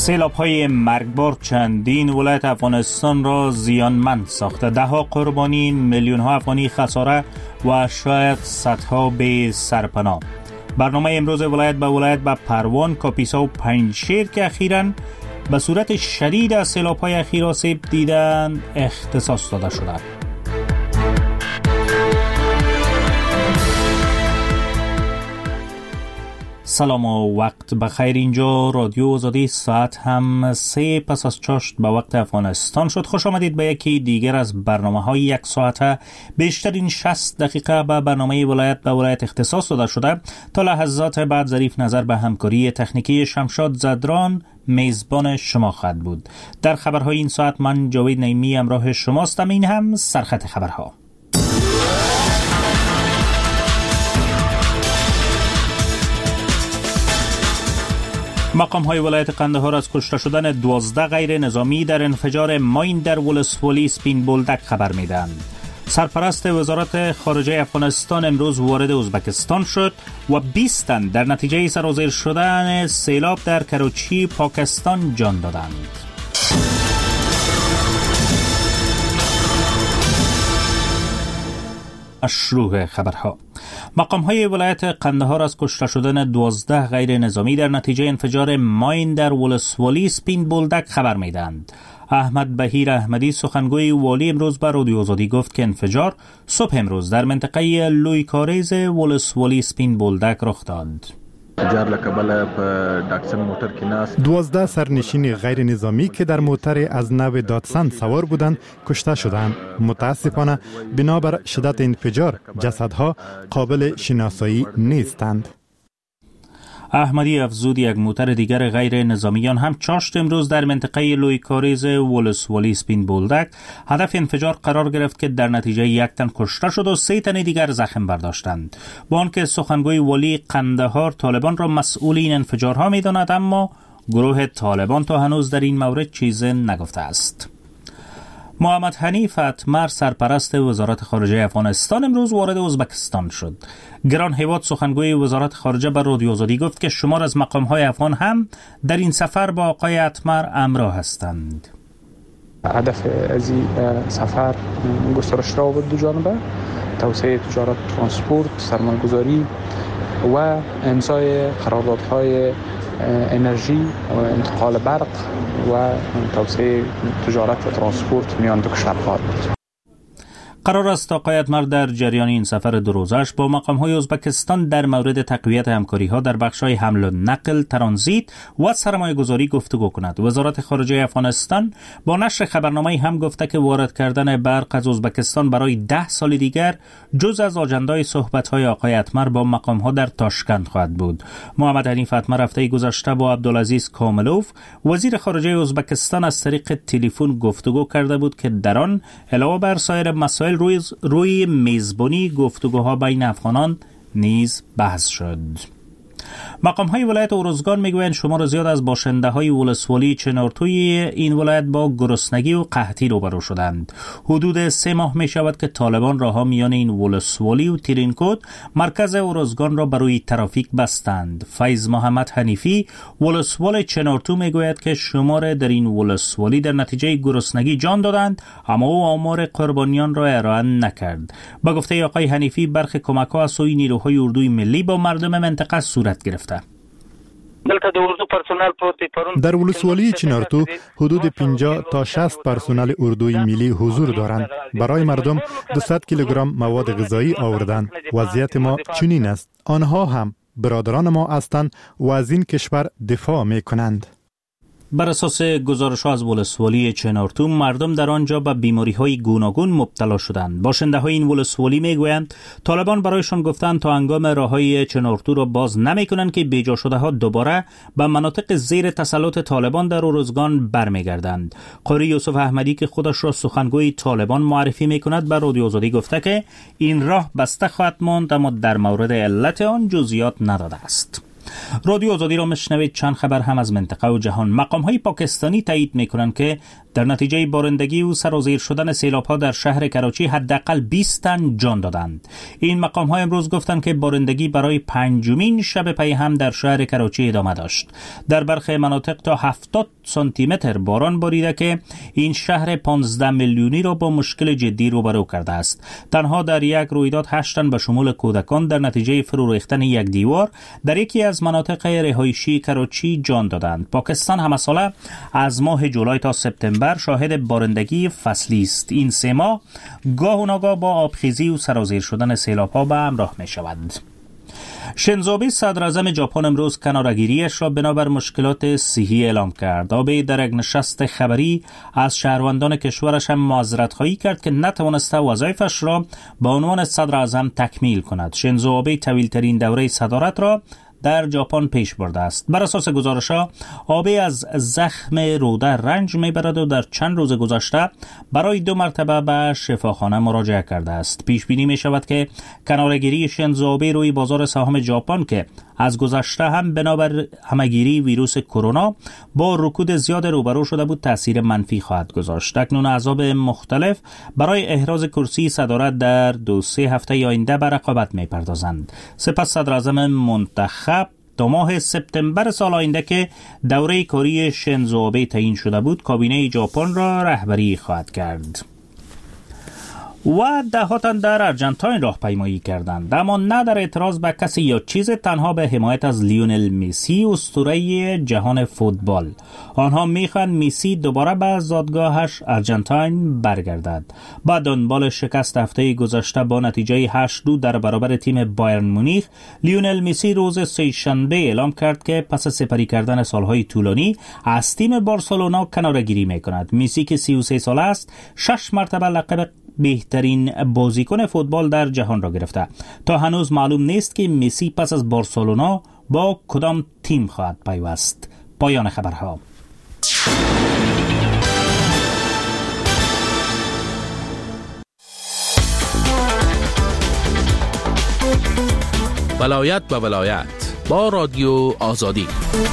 سیلاب‌های مرگبار چندین ولایت افغانستان را زیانمند ساخته، ده‌ها قربانی، میلیون‌ها افغانی خساره و شاید صدها به سرپناه. برنامه امروز ولایت به ولایت به پروان، کاپیسا و پنجشیر که اخیراً به صورت شدید از سیلاب‌های اخیر آسیب دیدن اختصاص داده شده. سلام و وقت بخیر. اینجا رادیو آزادی، ساعت هم 3 پس از چاشت به وقت افغانستان شد. خوش آمدید به یکی دیگر از برنامه‌های یک ساعته. بیشترین 60 دقیقه به برنامه ولایت به ولایت اختصاص داده شده. تا لحظات بعد ظریف نظر به همکاری تکنیکی شمشاد زدران میزبان شما خواهد بود. در خبرهای این ساعت من جاوید نعیمی همراه شماستم. این هم سرخط خبرها. مقام‌های ولایت قندهار از کشته شدن 12 غیر نظامی در انفجار ماین در ولسوالی سپین بولدک خبر میدهند. سرپرست وزارت خارجه افغانستان امروز وارد ازبکستان شد و 20 تن در نتیجه سرازیر شدن سیلاب در کراچی پاکستان جان دادند. شروع خبرها. مقام‌های ولایت قندهار از کشته شدن 12 غیر نظامی در نتیجه انفجار ماین در ولسوالی سپین بولدک خبر میدهند. احمد بهیر احمدی سخنگوی والی امروز به رادیو آزادی گفت که انفجار صبح امروز در منطقه لوی کاریز ولسوالی سپین بولدک رخ داد. 12 سرنشین غیر نظامی که در موتر از نو داتسن سوار بودند کشته شدند. متاسفانه بنابر شدت انفجار جسدها قابل شناسایی نیستند. احمدی افزود یک موتر دیگر غیر نظامیان هم چاشت امروز در منطقه لوی کاریز ولسوالی سپین بولدک هدف انفجار قرار گرفت که در نتیجه 1 تن کشته شد و 3 تن دیگر زخم برداشتند. با آنکه سخنگوی والی قندهار طالبان را مسئول این انفجارها می‌داند، اما گروه طالبان تا هنوز در این مورد چیزی نگفته است. محمد حنیف اتمر سرپرست وزارت خارجه افغانستان امروز وارد ازبکستان شد. گران هیواد سخنگوی وزارت خارجه به رادیو آزادی گفت که شمار از مقام‌های افغان هم در این سفر با آقای اتمر همراه هستند. هدف از این سفر گسترش روابط دو جانبه، توسعه تجارت، ترانسپورت، سرمایه‌گذاری و امضای قراردادهای انرژی و انتقال برق و توسعه تجارت و ترانسپورت میان دو کشورها بود. قرار است آقای اتمر در جریان این سفر 2 روزش با مقام‌های ازبکستان در مورد تقویت همکاری‌ها در بخش‌های حمل و نقل، ترانزیت و سرمایه‌گذاری گفتگو کند. وزارت خارجه افغانستان با نشر خبرنامه‌ای هم گفته که وارد کردن برق از ازبکستان برای 10 سال دیگر جز از آژندای صحبت‌های آقای اتمر با مقام‌ها در تاشکند خواهد بود. محمد حنیف اتمر هفته گذشته با عبدالعزیز کاملوف وزیر خارجه ازبکستان از طریق تلفن گفتگو کرده بود که در آن علاوه بر سایر مسائل روی میزبانی گفتگوها بین افغانان نیز بحث شد. مقام‌های ولایت ارزگان میگویند شمار زیاد از باشنده‌های ولسوالی چنارتوی این ولایت با گرسنگی و قحطی روبرو شدند. حدود 3 ماه می‌شود که طالبان راه‌ها میان این ولسوالی و ترینکوت مرکز ارزگان را برای ترافیک بستند. فیض محمد حنیفی ولسوال چنارتو میگوید که شمار در این ولسوالی در نتیجه گرسنگی جان دادند، اما او آمار قربانیان را ارائه نکرد. با گفته آقای حنیفی برخی کمک‌ها از سوی نیروهای اردوی ملی با مردم منطقه صورت گرفته. در ولسوالی چنارتو حدود 50 تا 60 پرسنل اردوی ملی حضور دارند. برای مردم 200 کیلوگرم مواد غذایی آوردند. وضعیت ما چنین است. آنها هم برادران ما هستند و از این کشور دفاع می کنند. بر اساس گزارش‌ها از ولسوالی چنارتو مردم در آنجا به بیماری‌های گوناگون مبتلا شدند. باشنده‌های این ولسوالی می‌گویند طالبان برایشان گفتند تا هنگام راههای چنارتو را باز نمی‌کنند که بیجا شده‌ها دوباره به مناطق زیر تسلط طالبان در ارزگان برمیگردند. قاری یوسف احمدی که خودش را سخنگوی طالبان معرفی می‌کند به رادیو آزادی گفته که این راه بسته خواهد ماند، اما در مورد علت آن جزئیات نداده است. رادیو آزادی را میشنوید. چند خبر هم از منطقه و جهان. مقام‌های پاکستانی تایید می‌کنند که در نتیجه بارندگی و سرازیر شدن سیلاب‌ها در شهر کراچی حداقل 20 تن جان دادند. این مقام‌ها امروز گفتند که بارندگی برای پنجمین شب پی هم در شهر کراچی ادامه داشت. در برخی مناطق تا 70 سانتی متر باران باریده که این شهر 15 میلیونی را با مشکل جدی روبرو کرده است. تنها در یک رویداد 8 تن به شمول کودکان در نتیجه فرو ریختن یک دیوار در یکی از مناطق رهایشی کراچی جان دادند. پاکستان همساله از ماه جولای تا سپتامبر شاهد بارندگی فصلی است. این 3 ماه گاه و ناگاه با آبخیزی و سرازیر شدن سیلاب‌ها به همراه می شود. شینزو آبه صدر اعظم ژاپن امروز کناره‌گیری‌اش را بنابر مشکلات صحی اعلام کرد. آبه در یک نشست خبری از شهروندان کشورش هم معذرت‌خواهی کرد که نتوانسته وظایفش را به عنوان صدر اعظم تکمیل کند. شینزو آبه طویل‌ترین دوره صدارت را در ژاپن پیش برده است. بر اساس گزارش‌ها آبه از زخم روده رنج می‌برد و در چند روز گذشته برای 2 مرتبه به شفاخانه مراجعه کرده است. پیش بینی می‌شود که کناره‌گیری شینزو آبه روی بازار سهام ژاپن که از گذشته هم بنابر همه‌گیری ویروس کرونا با رکود زیاد روبرو شده بود تأثیر منفی خواهد گذاشت. اکنون احزاب مختلف برای احراز کرسی صدارت در 2-3 هفته آینده به رقابت می‌پردازند. سپس صدر اعظم منتخب تا ماه سپتامبر سال آینده که دوره کاری شینزو آبه تعیین شده بود کابینه ژاپن را رهبری خواهد کرد. و 10 تن در ارجنتاین راهپیمایی کردند، اما نه در اعتراض به کسی یا چیز، تنها به حمایت از لیونل مسی اسطوره جهان فوتبال. آنها میخواهند مسی دوباره به زادگاهش ارجنتاین برگردد. با دنبال شکست هفته گذشته با نتیجه 8-2 در برابر تیم بایرن مونیخ، لیونل مسی روز سه‌شنبه اعلام کرد که پس سپری کردن سالهای طولانی از تیم بارسلونا کناره‌گیری میکند. مسی که 33 ساله است 6 مرتبه لقب بهترین بازیکن فوتبال در جهان را گرفته. تا هنوز معلوم نیست که مسی پس از بارسلونا با کدام تیم خواهد پیوست. پایان خبرها. ولایت به ولایت با رادیو آزادی.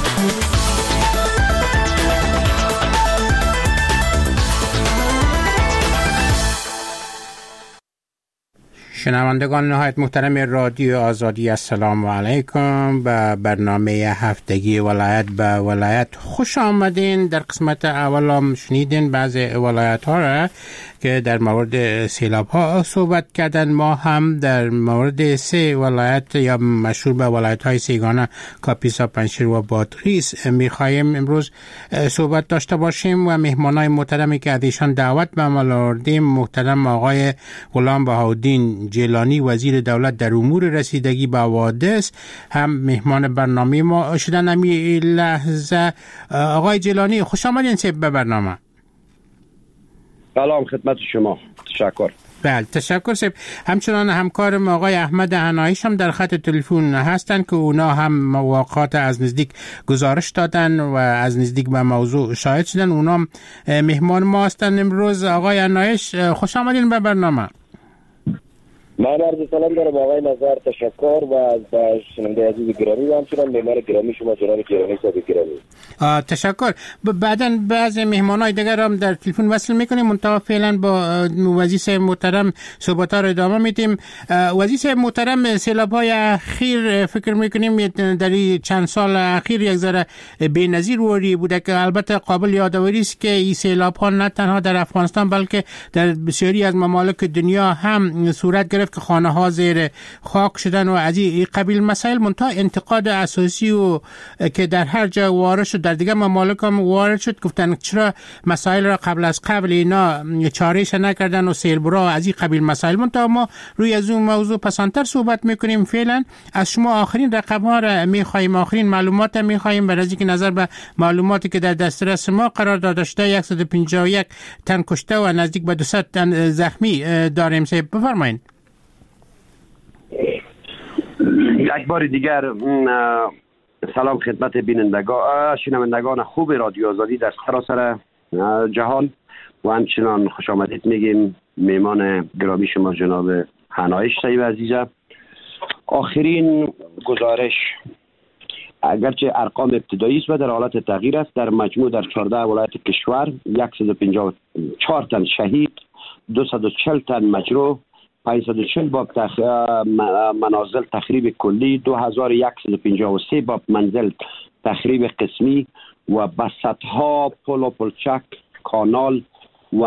شنوندگان نهایت محترم رادیو آزادی، السلام علیکم. به برنامه هفتگی ولایت به ولایت خوش آمدین. در قسمت اول هم شنیدین بعض ولایت ها را که در مورد سیلاب ها صحبت کردن. ما هم در مورد 3 ولایت یا مشهور به ولایت های سیگانه، کاپیسا، پنجشیر و بادغیس میخواهیم امروز صحبت داشته باشیم و مهمانای محترمی که از ایشان دعوت به عمل آوردیم، محترم آقای غلام بهاءالدین جیلانی، وزیر دولت در امور رسیدگی به حوادث، هم مهمان برنامه ما شدن. امی لحظه آقای جیلانی خوش آمدین به برنامه. سلام خدمت شما. تشکر. بله تشکر سیب. همچنان همکارم آقای احمد عنایش هم در خط تلفن هستند که اونا هم واقعات از نزدیک گزارش دادن و از نزدیک به موضوع شاهد شدن. اونا هم مهمان ما هستند امروز. آقای عنایش خوش آمدین به برنامه. من عرض سلام دارم آقای نظر، تشکر و از شنونده عزیز گرامی و همچنان معمار گرامی شما جناب گرامی صاحب گرامی. تشکر. بعداً بعض مهمانای دیگر هم در تلفن وصل میکنیم، منتها فعلا با وزیر محترم صحبت‌ها رو ادامه میدیم. وزیر محترم، سیلاب‌های اخیر فکر میکنیم در چند سال اخیر یک ذره بی‌نظیر وری بوده که البته قابل یادآوری است که این سیلاب‌ها نه تنها در افغانستان بلکه در بسیاری از ممالک دنیا هم صورت گرفت که خانه ها زیر خاک شدن و از این قبیل مسائل. منتها انتقاد اساسی و که در هر جا وارد شد، در دیگه ممالک هم وارد شد، گفتن چرا مسائل را قبل اینا چارهش نکردن و سیلبرا از این قبیل مسائل. منتها ما روی از اون موضوع پسانتر صحبت میکنیم. فعلا از شما آخرین رقم ها را میخوایم، آخرین معلومات را میخوایم، برای که نظر به معلوماتی که در دسترس ما قرار داشته 151 تن کشته و نزدیک به 200 تن زخمی داریم. بفرمایید. یک بار دیگر سلام خدمت بینندگان شنوندگان خوب رادیو آزادی در سراسر جهان و همچنان خوش آمدید میگیم میمان گرامی شما جناب عنایش صاحب عزیزم. آخرین گزارش اگرچه ارقام ابتدایی است و در حالت تغییر است، در مجموع در 14 ولایت کشور 154 تن شهید، 240 تن مجروح، 540 باب منازل تخریب کلی، 2153 باب منزل تخریب قسمی و بسطها پل و پلچک، کانال و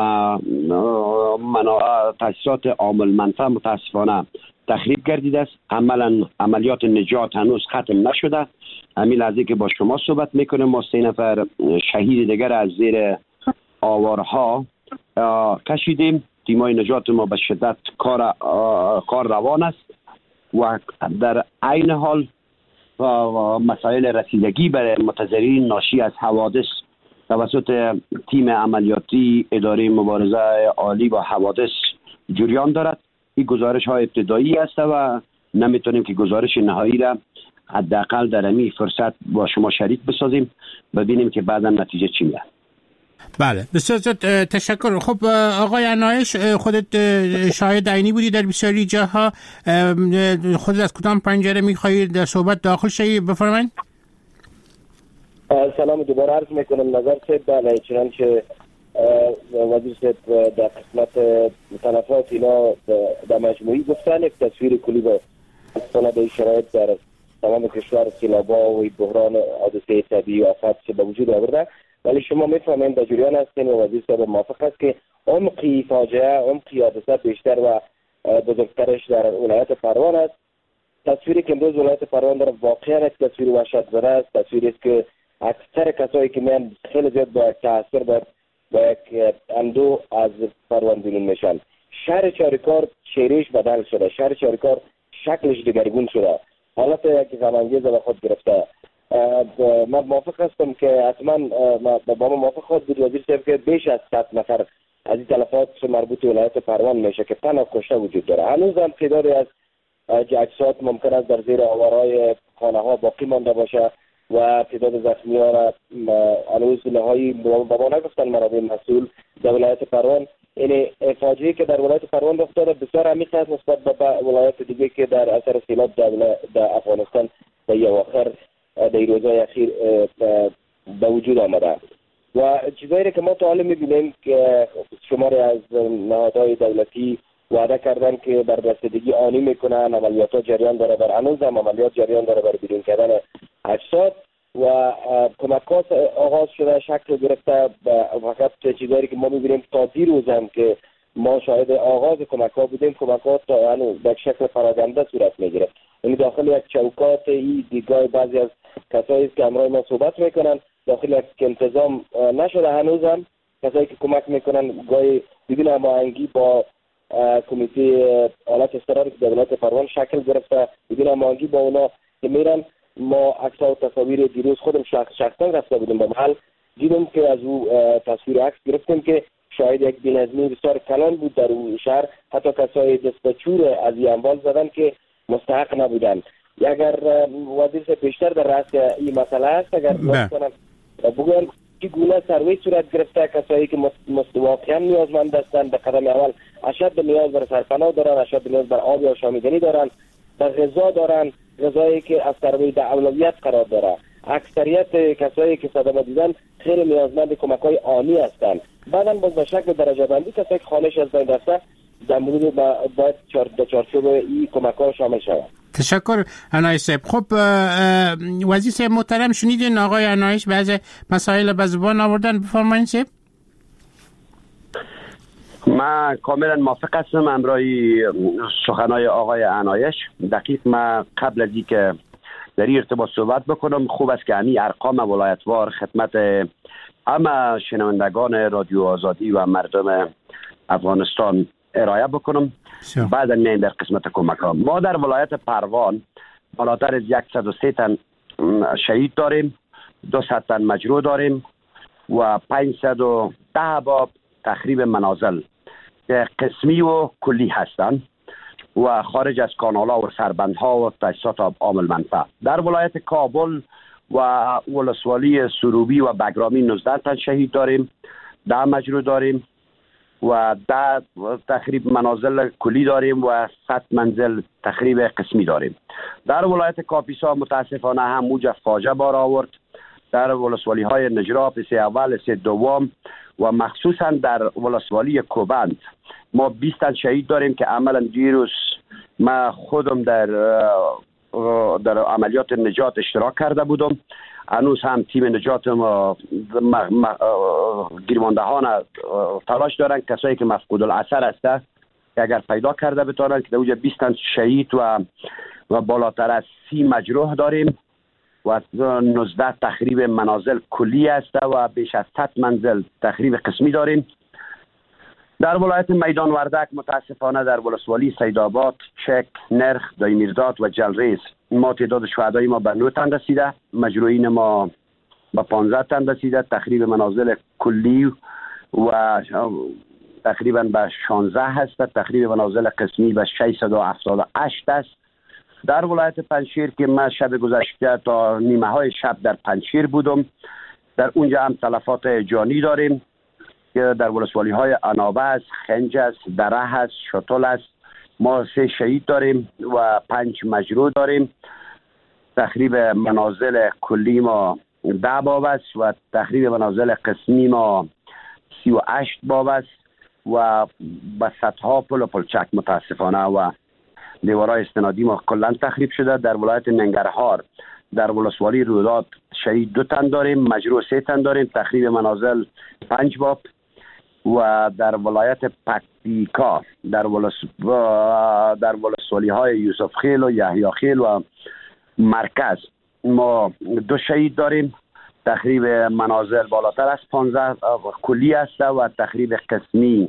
تاسیسات عامل منفعه متاسفانه تخریب گردیده است. عملیات نجات هنوز ختم نشده. همین لحظه که با شما صحبت میکنیم ما 3 نفر شهید دیگر از زیر آوارها کشیدیم. تیمای نجات ما به شدت کار روان است و در عین حال مسائل رسیدگی برای متضررین ناشی از حوادث توسط تیم عملیاتی اداره مبارزه عالی با حوادث جریان دارد. این گزارش های ابتدایی است و نمیتونیم که گزارش نهایی را حداقل در این فرصت با شما شریک بسازیم، ببینیم که بعدا نتیجه چی میاد. بله بسیار زیاد تشکر. خب آقای عنایش، خودت شاهد عینی بودی در بسیاری جاها، خودت از کدام پنجره میخواهی در صحبت داخل شوی؟ بفرمایید. سلام دوباره عرض میکنم. نظر سید بله، چنانچه وزیر سید در قسمت تلفات اینا در مجموعی گفتن، یک تصویر کلی با سند شرایط در تمام کشور سیلابا و بحران حادثه طبیعی و آفات به وجود آورده، ولی شما میفهمین در جریان هستین و وزیر صاحب موافق است که عمقی فاجعه، عمقی حادثه بیشتر و بزرگترش در ولایت پروان است. تصویری که امروز ولایت پروان داره واقعا یک تصویر وحشت زده است. تصویری است که اکثر کسایی که میان خیلی زیاد با تاثیر با یک اندو از پروان بیرون میشن. شهر چاریکار چهرهش بدل شده، شهر چاریکار شکلش دگرگون شده، حالت یک غم‌انگیز به خود گرفته. من موافق هستم که حتما با ما موافق خود بود وزیر صاحب که بیش از 100 نفر از این تلفات مربوط به ولایت پروان میشه که تن کشته وجود داره. هنوز هم تعدادی از اجساد ممکن است در زیر آوارهای خانه ها باقی مانده باشه و تعداد زخمی ها را هنوز نهایی با ما نگفتن منابع مسئول در ولایت پروان. این فاجعه‌ای که در ولایت پروان رخ داده بسیار عمیق است نسبت به ولایت دیگه که در اثر سیلاب در افغانستان در اواخر در روزهای اخیر به وجود آمده و چیزایی که ما تا حالا می‌بینیم که شماری از نهادهای دولتی وعده کردن که بر رسیدگی آنی میکنن، عملیات جریان داره، بر هنوز هم عملیات جریان داره بر بیرون کردن اجساد و کمکات آغاز شده، شکل گرفته. فقط چیزایی که ما می‌بینیم تا دیروز هم که ما شاهد آغاز کمک‌ها بودیم، کمکات هنوز به شکل پراکنده صورت میگیره. یعنی داخل یک چوکات ای دیگاه بعضی از کسایی که همراه ما صحبت میکنن داخل یک انتظام نشده. هنوز هم کسایی که کمک میکنن گاهی بدون هماهنگی با کمیته حالت اضطراری که در ولایت پروان شکل گرفته، بدون هماهنگی با اونا که میرن. ما عکس‌ها و تصاویر دیروز خودم شخصا رفته بودیم به محل، دیدم که از او تصویر عکس گرفتیم که شاید یک بی‌نظمی بسیار کلان بود در اون شهر. حتی کسای دستچور از این اموال زدن که مستحق نبودن. اگر وزیر بیشتر در رأس این مسئله است، اگر مثلا بگوین که گونه سروی صورت گرفته، کسایی که واقعا نیازمند هستند به قدم اول اشد نیاز بر سرپناه دارن، اشد نیاز بر آب یا آشامیدنی دارن، بر غذا دارن، غذایی که از سروی در اولویت قرار داره. اکثریت کسایی که صدمه دیدن خیلی نیازمند کمک‌های آنی هستند. بعداً باز به شکل درجه بندی کسایی که خانش از بین رفته در مورد باید چارچوب این کمک‌ها شامل شود. تشکر عنایش صاحب. خب وزیر صاحب محترم، شنیدین آقای عنایش بعض مسائل به زبان آوردن، بفرمایید صاحب. من کاملا موافق هستم امرای سخنای آقای عنایش. دقیق من قبل از اینکه در این ارتباط صحبت بکنم، خوب است که همین ارقام ولایتوار خدمت همه شنوندگان رادیو آزادی و مردم افغانستان ارائه بکنم. بعد میایم در قسمت کمک ها. ما در ولایت پروان بالاتر از 103 تن شهید داریم، 200 تن مجروح داریم و 510 باب تخریب منازل که قسمی و کلی هستند و خارج از کانال‌ها و سربندها و تاسیسات عامل منفعه. در ولایت کابل و ولسوالی سروبی و بگرامی 19 تن شهید داریم، 10 مجروح داریم و 10 تخریب منازل کلی داریم و 100 منزل تخریب قسمی داریم. در ولایت کاپیسا متاسفانه هم موج فاجعه بار آورد. در ولسوالی های نجراب، سه اول، سه دوم و مخصوصا در ولسوالی کوبند ما 20 تن شهید داریم که عملا دیروز ما خودم در عملیات نجات اشتراک کرده بودم. هنوز هم تیم نجات ما گیرماندهان تلاش دارن، کسایی که مفقود الاثر هستن که اگر پیدا کرده بتونن که در اونجا 20 تن شهید و بالاتر از 30 مجروح داریم و 19 تخریب منازل کلی است و بیش از 100 منزل تخریب قسمی داریم. در ولایت میدان وردک متاسفانه در ولسوالی سیدآباد، چک، نرخ، دایمیرداد و جلریز ما تعداد شهدای ما به 9 تن رسیده، مجروحین ما به 15 تن رسیده، تخریب منازل کلی و تقریبا به 16 هست، تخریب منازل قسمی به 678 است. در ولایت پنجشیر که من شب گذشته تا نیمه های شب در پنجشیر بودم، در اونجا هم تلفات جانی داریم که در ولسوالی های انابه است، خنج است، دره است، شتل است. ما 3 شهید داریم و 5 مجروح داریم. تخریب منازل کلی ما 10 باب است و تخریب منازل قسمی ما 38 باب است و به صدها پل و پلچک متاسفانه و دیوارهای استنادی ما کلا تخریب شده. در ولایت ننگرهار در ولسوالی روداد شهید 2 تن داریم، مجروح 3 تن داریم، تخریب منازل 5 باب. و در ولایت پکتیکا در ولسوالی های یوسف خیل و یحیی خیل و مرکز ما 2 شهید داریم، تخریب منازل بالاتر از 15 کلی است و تخریب قسمی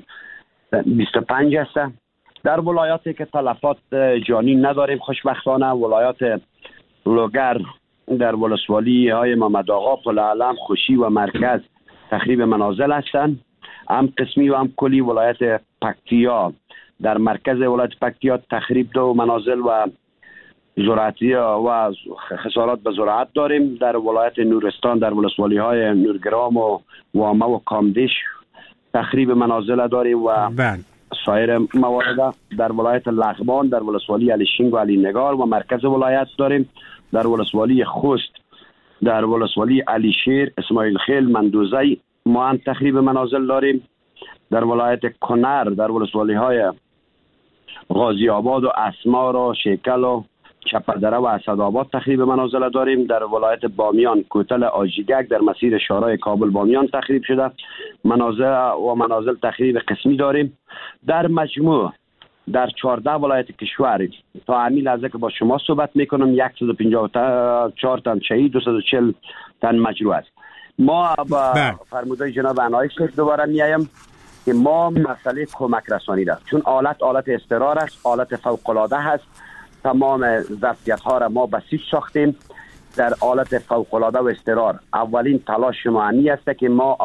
25 است. در ولایاتی که تلفات جانی نداریم خوشبختانه ولایات لوگر در ولسوالی های محمد آقا، پل علم، خوشی و مرکز تخریب منازل هستند، هم قسمی و هم کلی. ولایت پکتیا در مرکز ولایت پکتیا تخریب 2 منازل و زراعتی و خسارات به زراعت داریم. در ولایت نورستان در ولسوالی های نورگرام و وامه و کامدیش تخریب منازل داریم و سایر موارد. در ولایت لغمان در ولسوالی علی شینگ و علی نگار و مرکز ولایت داریم. در ولسوالی خوست در ولسوالی علی شیر، اسماعیل خیل، مندوزی ما هم تخریب منازل داریم. در ولایت کنر در ولسوالی های غازی آباد و اسمار و شیکل و چپردره و اسدآباد تخریب منازل داریم. در ولایت بامیان کوتل آجیگک در مسیر شارع کابل بامیان تخریب شده، منازل تخریب قسمی داریم. در مجموع در 14 ولایت کشور تا همین لحظه که با شما صحبت میکنم 154 تن شهید، 240 تن مجروح است. ما با فرمودهای جناب عنایت دوباره میایم که ما مسئله کمک رسانی داریم، چون آلت اضطرار است، آلت فوق العاده هست. تمام ظرفیت ها را ما بسیج ساختیم در آلت فوق العاده و اضطرار. اولین تلاش ما همی است که ما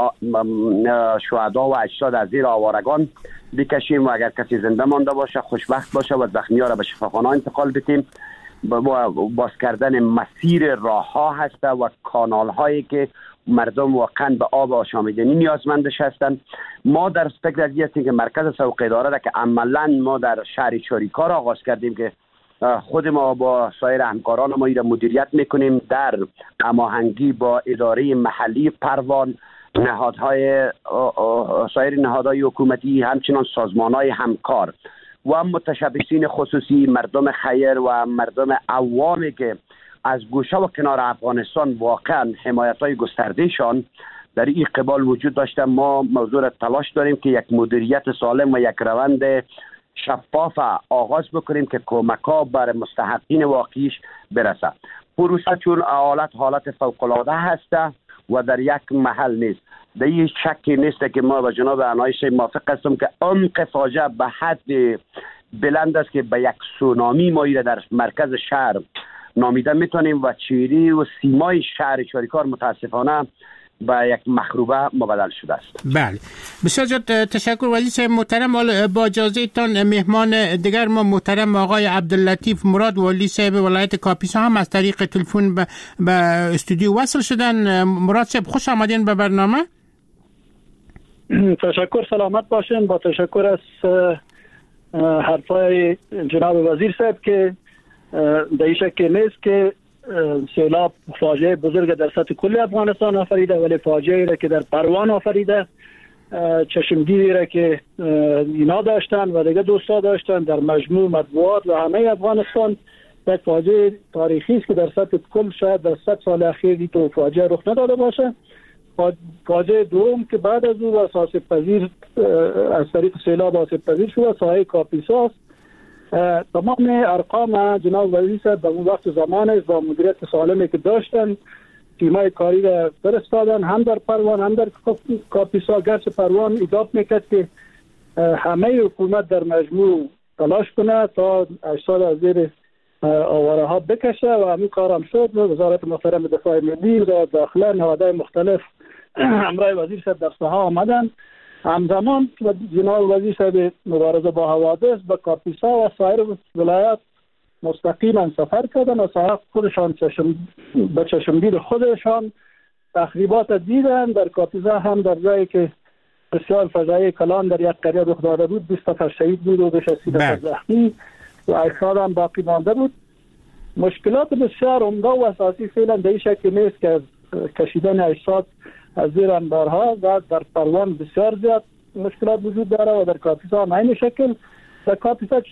شهدا و اجساد از زیر آوارگان بکشیم و اگر کسی زنده مانده باشه خوشبخت باشه و زخمی ها را به شفاخانه انتقال بدیم. باز کردن مسیر راه ها هست و کانال هایی که مردم واقعا به آب آشامیدنی نیازمندش هستند. ما در فکر از هستیم که مرکز سوق اداره را که عملا ما در شهر چاریکار آغاز کردیم که خود ما با سایر همکاران ما را مدیریت میکنیم در هماهنگی با اداره محلی پروان، نهادهای سایر نهادهای حکومتی، همچنان سازمانهای همکار و متشبثین خصوصی، مردم خیر و مردم عوامی که از گوشه و کنار افغانستان واقعا حمایت‌های گستردهشان در این قبال وجود داشته. ما موضوع را تلاش داریم که یک مدیریت سالم و یک روند شفاف آغاز بکنیم که کمک‌ها بر مستحقین واقعیش برسد. پروسه چون حالت فوق‌العاده هست و در یک محل نیست. در این شکی نیست که ما با جناب عنایت موافق هستم که عمق فاجعه به حد بلند است که به یک سونامی ما را در مرکز شهر نامیده میتونیم و چهره و سیمای شهر چاریکار متاسفانه با یک مخروبه مبدل شده است. بله بسیار زیاد تشکر وزیر صاحب محترم. با اجازه تان مهمان دیگر ما محترم آقای عبداللطیف مراد والی صاحب ولایت کاپیسا هم از طریق تلفن به استودیو وصل شدن. مراد صاحب خوش آمدین به برنامه. تشکر، سلامت باشین. با تشکر از حرفای جناب وزیر صاحب که در این شکل نیست که سیلاب فاجعه بزرگ در سطح کل افغانستان آفریده، ولی فاجعه را که در پروان آفریده، چشمگیری را که اینا داشتن و دیگه دوستا داشتن در مجموع مطبوعات و همه افغانستان، یک فاجعه تاریخی است که در سطح کل شاید در 100 سال اخیر تو فاجعه رخ نداده باشه. فاجعه دوم که بعد از او آسیب پذیر از طریق سیلاب آسیب پذیر شده ساحه کاپیسا است. تمام ارقام جناب وزیر صاحب در اون وقت زمان است با مدیریت سالمی که داشتن، تیمای کاری را فرستادن هم در پروان هم در کاپیسا. گرچه پروان ایجاب میکرد که همه حکومت در مجموع تلاش کنه تا اجساد از زیر آواره ها بکشه و همین کار هم شد. وزارت محترم دفاع ملی و داخله نهادهای مختلف همراه وزیر صاحب در ساحه آمدن. همزمان جناب وزیر صاحب مبارزه با حوادث به کاپیسا و سایر ولایات مستقیما سفر کردن و ساحه خودشان به چشمدید خودشان تخریبات دیدن. در کاپیسا هم در جایی که بسیار فجایع کلان در یک قریه رخ داده بود، 20 نفر شهید بود و 30 نفر زخمی و اجساد هم باقی مانده بود. مشکلات بسیار عمده و اساسی فعلا در این شکل نیست که کشیدن اجساد از زیر انبارها و در پروان بسیار زیاد مشکلات وجود داره و در کاپیسا هم این شکل. در کاپیسا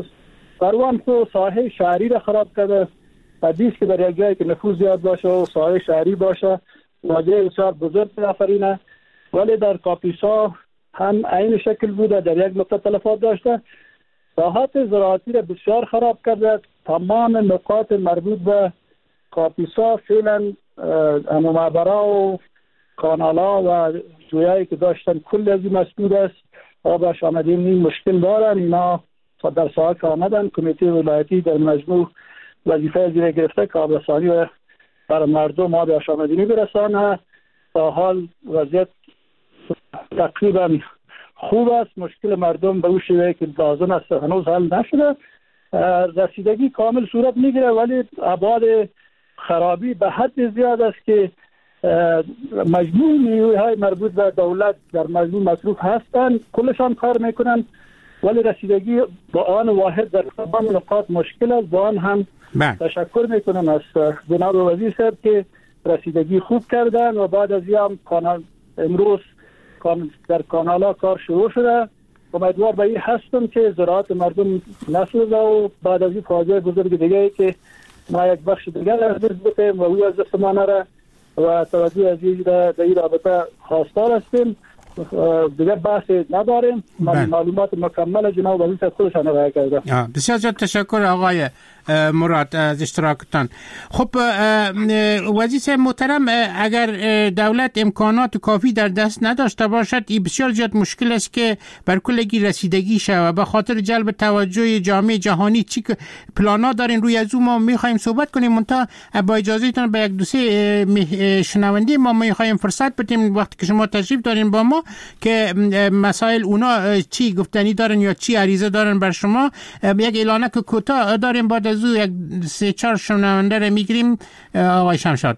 پروان خو ساحه شهری را خراب کرده. حدیث که در یک جایی که نفوذ زیاد باشه و ساحه شهری باشه واجه بسیار بزرگ آفرینه، ولی در کاپیسا هم این شکل بوده، در یک نقطه تلفات داشته. ساحات زراعتی را بسیار خراب کرده. تمام نقاط مربوط به کاپیسا فعلا معبرها و کانالها و جویایی که داشتن کل از این مسدود است. آبش آمدین این مشکل دارن. اینا در ساحه که آمدن کمیته ولایتی در مجموع وظیفه زیر گرفته که آبرسانی و بر مردم آب آمدینی برسانه. تا حال وضعیت تقریبا خوب است. مشکل مردم به اون شیوه که لازم است هنوز حل نشده. رسیدگی کامل صورت میگیره ولی ابعاد خرابی به حد زیاد است که مجموع نیروهای مربوط به دولت در مجموع مصروف هستند، کلشان کار میکنن ولی رسیدگی با آن واحد در تمام نقاط مشکل است. با آن هم تشکر میکنم از جناب وزیر صاحب که رسیدگی خوب کردن و بعد از این هم امروز در کانالا کار شروع شده. امیدوار به این هستم که زراعت مردم نسوزه و بعد از این فاجعه بزرگ دیگه که ما یک بخش دیگر از دست بکنیم و او از دست ما نره و توجه از این رابطه خواستار هستیم. دیگر بحث نداریم. معلومات مکمل جناب وزیر صاحب خودشان ارائه کرده. بسیار زیاد تشکر آقای مراد از اشتراکتان. خب وزیر صاحب محترم، اگر دولت امکانات کافی در دست نداشته باشد این بسیار زیاد مشکل است که بر کلگی رسیدگی شود. به خاطر جلب توجه جامعه جهانی چی پلانا دارین روی از اون ما میخوایم صحبت کنیم. منتها با اجازهتون به یک دو سه شنونده ما میخوایم فرصت بدیم وقتی که شما تشریف دارین با ما که مسائل اونا چی گفتنی دارن یا چی عریضه دارن بر شما. یک اعلانک کوتاه داریم بعد از او یک 3-4 شنونده رو میگیریم. آقای شمشاد.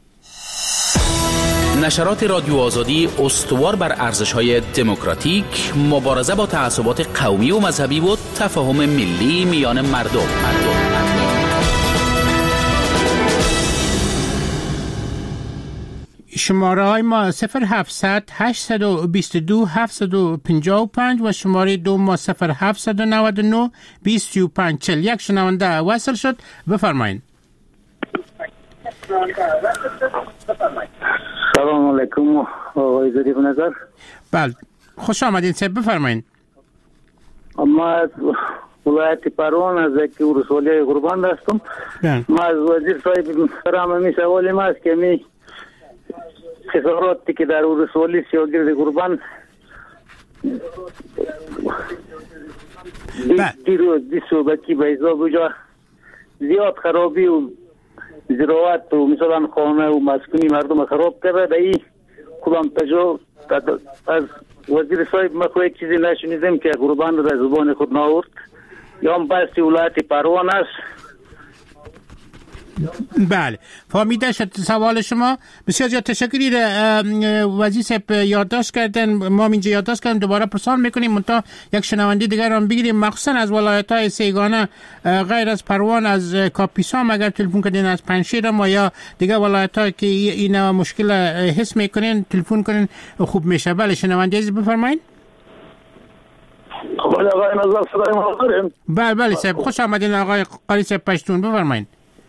نشرات رادیو آزادی استوار بر ارزش‌های دموکراتیک، مبارزه با تعصبات قومی و مذهبی و تفاهم ملی میان مردم. شماره های ما 0700 822 755 و شماره دو ما 0799 2540. یک شنونده وصل شد، بفرمایید. سلام علیکم آقای ظریف نظر. بله خوش آمدین صاحب، بفرمایید. ما از ولایت پروان از یک ولسوالی قربان هستم. ما از وزیر صاحب فراممی سوالی ما است که می خساراتی که در ولسوالی سیاگرد قربان دی صحبتی به حساب وجا زیاد خرابی و زراعت و مثلا خانه و مسکونی مردم خراب کرده. در این کدام تجربه از وزیر صاحب ما کوئی چیزی نشنیدیم که قربان را در زبان خود ناورد. یا هم بحث ولایت پروان است. بله فهمیده شد سوال شما. بسیار زیاد تشکری وزیر صاحب یادداشت کردن. ما اینجا یادداشت کردیم دوباره پرسان میکنیم منتها یک شنونده دیگر هم بگیریم مخصوصا از ولایت‌های سیگانه غیر از پروان از کاپیسا اگر تلفن کردین از پنشیر ما یا دیگر ولایت‌های که اینا مشکل حس میکنین تلفن کنین خوب میشه. بله شنونده عزیز بفرمایید. بله صاحب خوش آمدین آقای قاری صاحب پشتون بفرمایید.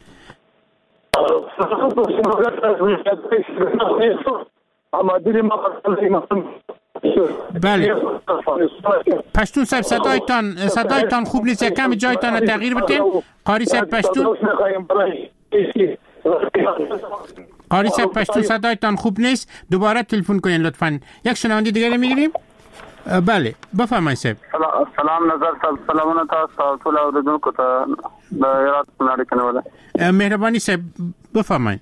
بله پشتون صاحب صدایتان خوب نیست کمی جایتان تغییر بدین. قاری صاحب پشتون صدایتان خوب نیست دوباره تلفن کنین لطفاً. یک شنونده دیگه میگیریم. بله بفرمایید صاحب. سلام نظر صاحب سلامونه تاسو ټول اوریدونکو ته د هرات نړۍ کنه مهرباني صاحب بفرمایید.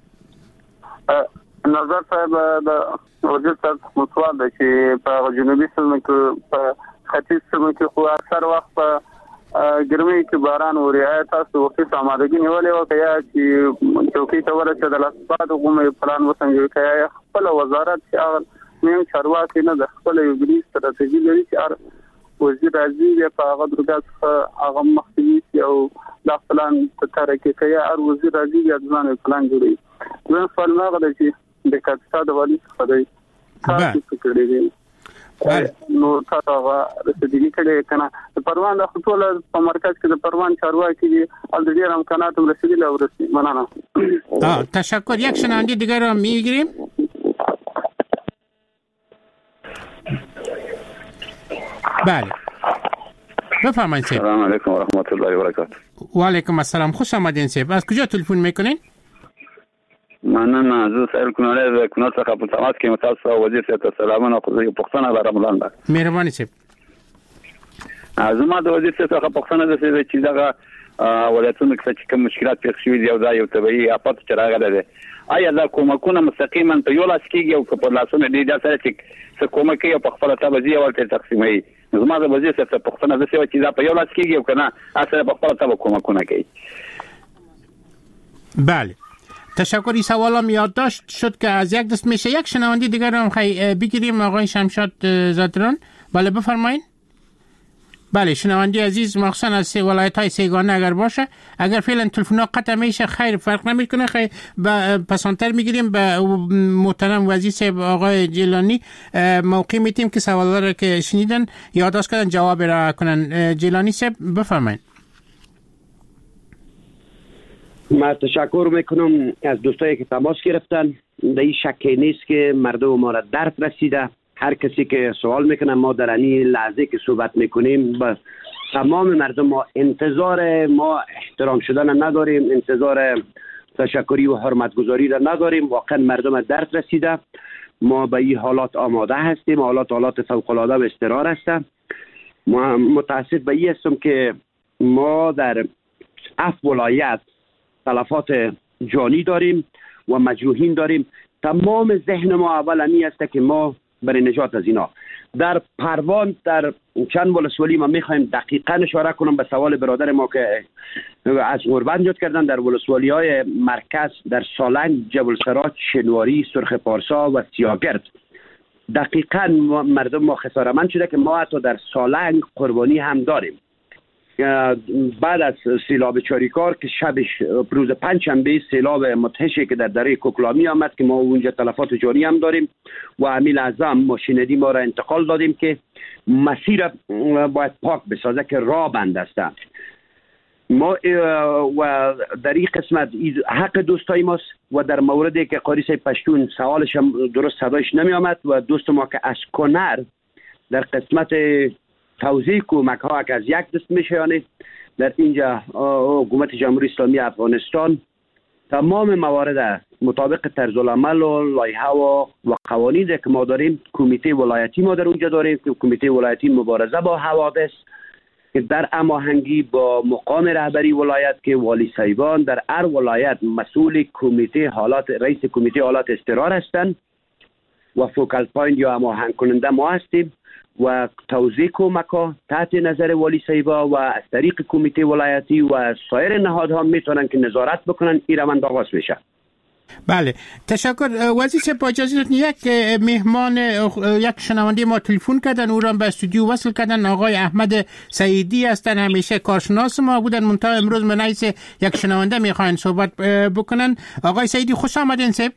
نظر صاحب د وزیر صاحب مسوال دی چې په جنوبي سیمه کې په ختیځ سیمه کې خو اکثر وخت په ګرمۍ کې باران اوري. تاسو وختي آمادګي نیولې او کیا چې چوکۍ ته ورسېدل اسباد غومه پلان وسنګي کیا خپل وزارت چې نیم چارواکي نه د خپل یو ګری ستراتیژي لري چې وزیر راځي په هغه درګه هغه مخکې او د پلان تر کې کوي او وزیر راځي د ځان پلان جوړي. نو فل ما غواړي چې د کاټسا د والی خدای تاسو فکر دی نو تاسو هغه رسېدلی کړي کنه د پروان د خپل په مرکز کې د پروان چارواکي دي ال د ډیر امکانات رسېدلی او رسېدلی مننه. تشکر. یک شنونده دیگر رو میگیریم. بله بفرمایید. سلام علیکم و رحمت الله و برکاته. و علیکم السلام خوش آمدین صاحب. از کجا تلفن میکنین؟ مننه زه سائل کناله د کنات څخه په تماس کې متاسف وزیر صاحب سلامونه خو پښتنه لرم لاندې. مهرباني صاحب. زما د وزیر صاحب څخه پښتنه د چې دغه ولایتونو کې چې کوم مشکلات پیښ شوي دي او دا یو طبيعي آفت چې راغلی دی آیا دا کومکونه مستقیما په یو لاس کېږي او په لاسونه دي دا سره چې څه کومک یې په خپل تابعي او تقسیمي. زما د وزیر صاحب پښتنه د څه چې دا په یو لاس کېږي او کنه اصله په خپل تابع کومکونه کوي. بله تشکری. سوالم یادداشت شد که از یک دست میشه. یک شنونده دیگر هم بگیریم آقای شمشاد زادران. بله بفرمایید. بله شنونده عزیز مخصوصا از ولایت‌های سیگانه اگر باشه اگر فعلا تلفن‌ها قطع میشه خیر فرق نمیکنه خیر پسانتر میگیریم به محترم وزیر صاحب آقای جیلانی موقع میتیم که سوالا رو که شنیدن یادداشت کردن جواب را کنن. جیلانی صاحب بفرمایید. من تشکر میکنم از دوستایی که تماس گرفتن. در این شکی نیست که مردم ما را درد رسیده. هر کسی که سوال میکنه ما در این لحظه که صحبت میکنیم با تمام مردم ما انتظار ما احترام شدن نداریم، انتظار تشکری و حرمتگذاری را نداریم. واقعا مردم درد رسیده. ما به این حالات آماده هستیم. حالات فوق‌العاده و اضطرار هستند. ما متاسف به این هستم که ما در 7 ولایت تلفات جانی داریم و مجروحین داریم. تمام ذهن ما اول این است که ما برای نجات از اینا در پروان در چند ولسوالی ما میخوایم دقیقاً اشاره کنم به سوال برادر ما که از غربت جد کردن در ولسوالی های مرکز در سالنگ، جبل سراج، شنواری، سرخ پارسا و سیاگرد. دقیقاً مردم ما خسارمند شده که ما حتی در سالنگ قربانی هم داریم. بعد از سیلاب چاریکار که شبش روز پنجشنبه سیلاب مدهشی که در دره کوکلامی آمد که ما اونجا تلفات جانی هم داریم و امیل اعظم ماشیندی ما را انتقال دادیم که مسیر باید پاک بسازه که راه بند است. ما و در این قسمت حق دوستای ماست و در موردی که قاری صاحب پشتون سوالش درست صدایش نمی آمد و دوست ما که از کنر در قسمت توزیع کمک ها که از یک دست میشه یعنی در اینجا حکومت جمهوری اسلامی افغانستان تمام موارد مطابق طرز العمل و لایحه و قوانین که ما داریم کمیته ولایتی ما در اونجا داریم که کمیته ولایتی مبارزه با حوادث که در هماهنگی با مقام رهبری ولایت که والی سیبان در هر ولایت مسئول کمیته حالات رئیس کمیته حالات اضطرار هستند و فوکال پوینت یا هماهنگ کننده ما هستیم و توزیع کمک‌ها تحت نظر والی صاحبا و از طریق کمیته ولایتی و سایر نهادها میتونن که نظارت بکنن. این روند آغاز میشه. بله تشکر. وزیر صاحب با اجازهتون یک مهمان یک شنونده ما تلفن کردن، او را به استودیو وصل کردن. آقای احمد سعیدی هستن، همیشه کارشناس ما بودن، منتها امروز من حیث یک شنونده میخواین صحبت بکنن. آقای سعیدی خوش آمدین. صاحب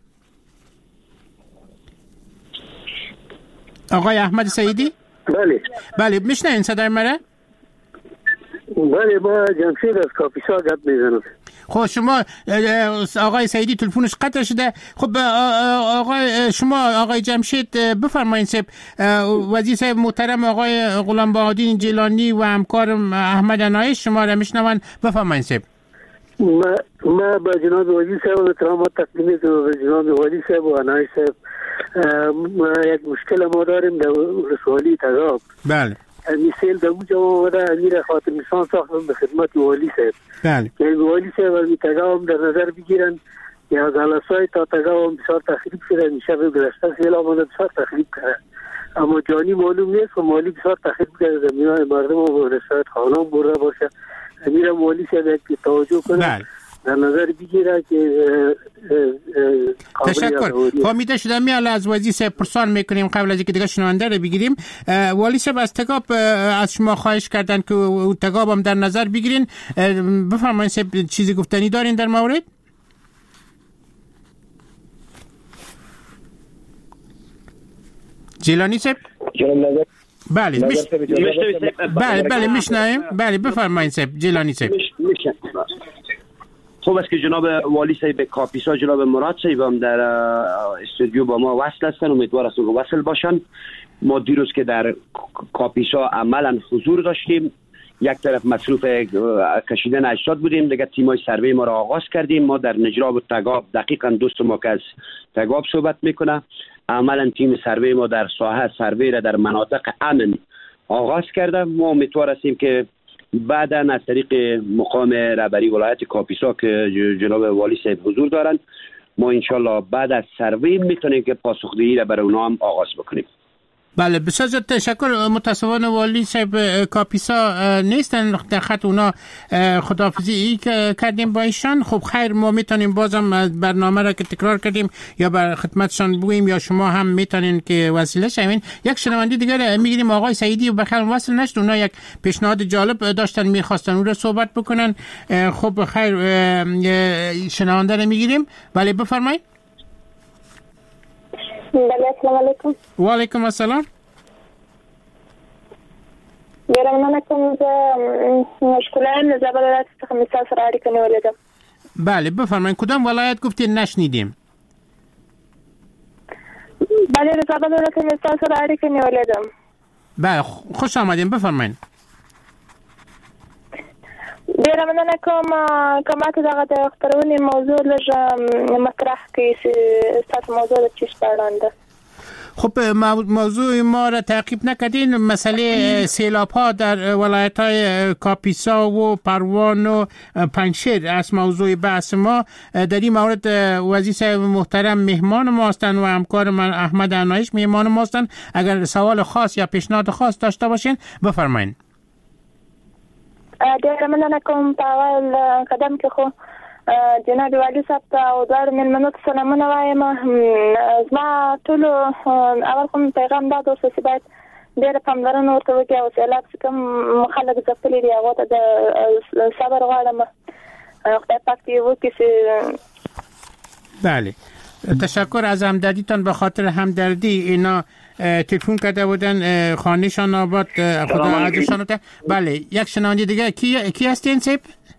آقای احمد سعیدی. بله میشنین صدای مرا؟ بله با جمشید از کاپیسا گپ میزنم. خب شما آقای سعیدی تلفنش قطع شده. خب آقای شما آقای جمشید بفرمایید. صاحب وزیر صاحب محترم آقای غلام بهادین جیلانی و همکار احمد عنایش شما را میشنون. بفرمایید صاحب. ما با جناب وزیر صاحب احترامات تقدیم میکنم. به جناب وزیر صاحب و عنایش صاحب یک مشکل ما داریم در ولسوالی تگاب. بله مثال در اونجا آمده امیر خاطر نشان ساختم به خدمت والی صاحب. بله که والی صاحب از تگاب هم در نظر بگیرن یا جلسای تا تگاب هم بسیار تخریب شده. میشه به گذشته سیلاب هم بسیار تخریب کرده، اما جانی معلوم نیست و مالی بسیار تخریب کرده. زمینای مردم هم به رسایت خانم برده باشه. امیر والی صاحب یک توجه کنه در نظر بگیره که تشکر. فهمیده شده. میاله از وزیر صاحب پرسان میکنیم قبل از اینکه دیگه شنونده رو بگیریم. والی صاحب از تگاب از شما خواهش کردن که تگاب هم در نظر بگیرین. بفرمایید صاحب چیزی گفتنی دارین در مورد؟ جیلانی صاحب. بله بله میشنویم. بله بفرمایید صاحب جیلانی صاحب. خوب است که جناب والی صاحب کاپیسا جناب مراد صاحب هم در استودیو با ما وصل هستن. امیدوار هستم که وصل باشن. ما دیروز که در کاپیسا عملا حضور داشتیم، یک طرف مصروف کشیدن اجساد بودیم، دیگه تیمای سروی ما را آغاز کردیم. ما در نجراب و تگاب دقیقاً دوست ما که از تگاب صحبت میکنه، عملا تیم سروی ما در ساحه سروی را در مناطق امن آغاز کرده. ما امیدوار هستیم که بعدا از طریق مقام رهبری ولایت کاپیسا که جناب والی صاحب حضور دارند، ما انشالله بعد از سروی میتونیم که پاسخگویی را برای اونا هم آغاز بکنیم. بله بسیار زیاد تشکر. متاسفانه والی صاحب کاپیسا نیستن در خط، اونا خداحافظی کردیم با ایشان. خب خیر، ما میتونیم بازم برنامه را که تکرار کردیم یا بر خدمتشان بگوییم یا شما هم میتونین که وسیله شوین. یک شنونده دیگر میگیریم. آقای سعیدی بخیر وصل نشد، اونا یک پیشنهاد جالب داشتن میخواستن اون رو صحبت بکنن. خب خیر شنونده رو میگیریم. بله بفرمایید. بله السلام علیکم. و علیکم السلام. من کوم مشکلات نزد ولایت مثال سره اړیکه نیولې ده. بله بفرمایید. کدام ولایت گفتین نشنیدیم؟ بله نزد ولایت مثال سره اړیکه نیولې ده. بله خوش آمدین. بفرمایید. ډیره مننه کوم کومه دغه د خبرونې موضوع لږ مطرح کړئ چې تاسو موضوع د چی شپړانده. خب موضوع ما را تعقیب نکردین. مسئله سیلاب ها در ولایت های کاپیسا و پروان و پنجشیر از موضوع بحث ما. در این مورد وزیر صاحب محترم مهمان ما هستند و همکار من احمد عنایش مهمان ما هستند. اگر سوال خاص یا پیشنهاد خاص داشته باشین بفرمایید. ډیره مننه کوم په اول قدم کې خو جناب والی صاحب ته او دوه مېلمنو ته سلامونه وایم. زما ټولو اول کوم پیغام دا دوست چې باید ډیره پاملرنه ورته وکړي او سیلاب چې کوم خلک ځپلي دي هغه ته د صبر غواړم. خدای پاک دې وکړي چې بله تشکر از همدردیتان. به خاطر همدردی اینا تلفن کرده بودن خانهشان آباد. خدا عزشان. بله یک شنونده دیگه کی هستین صاحب؟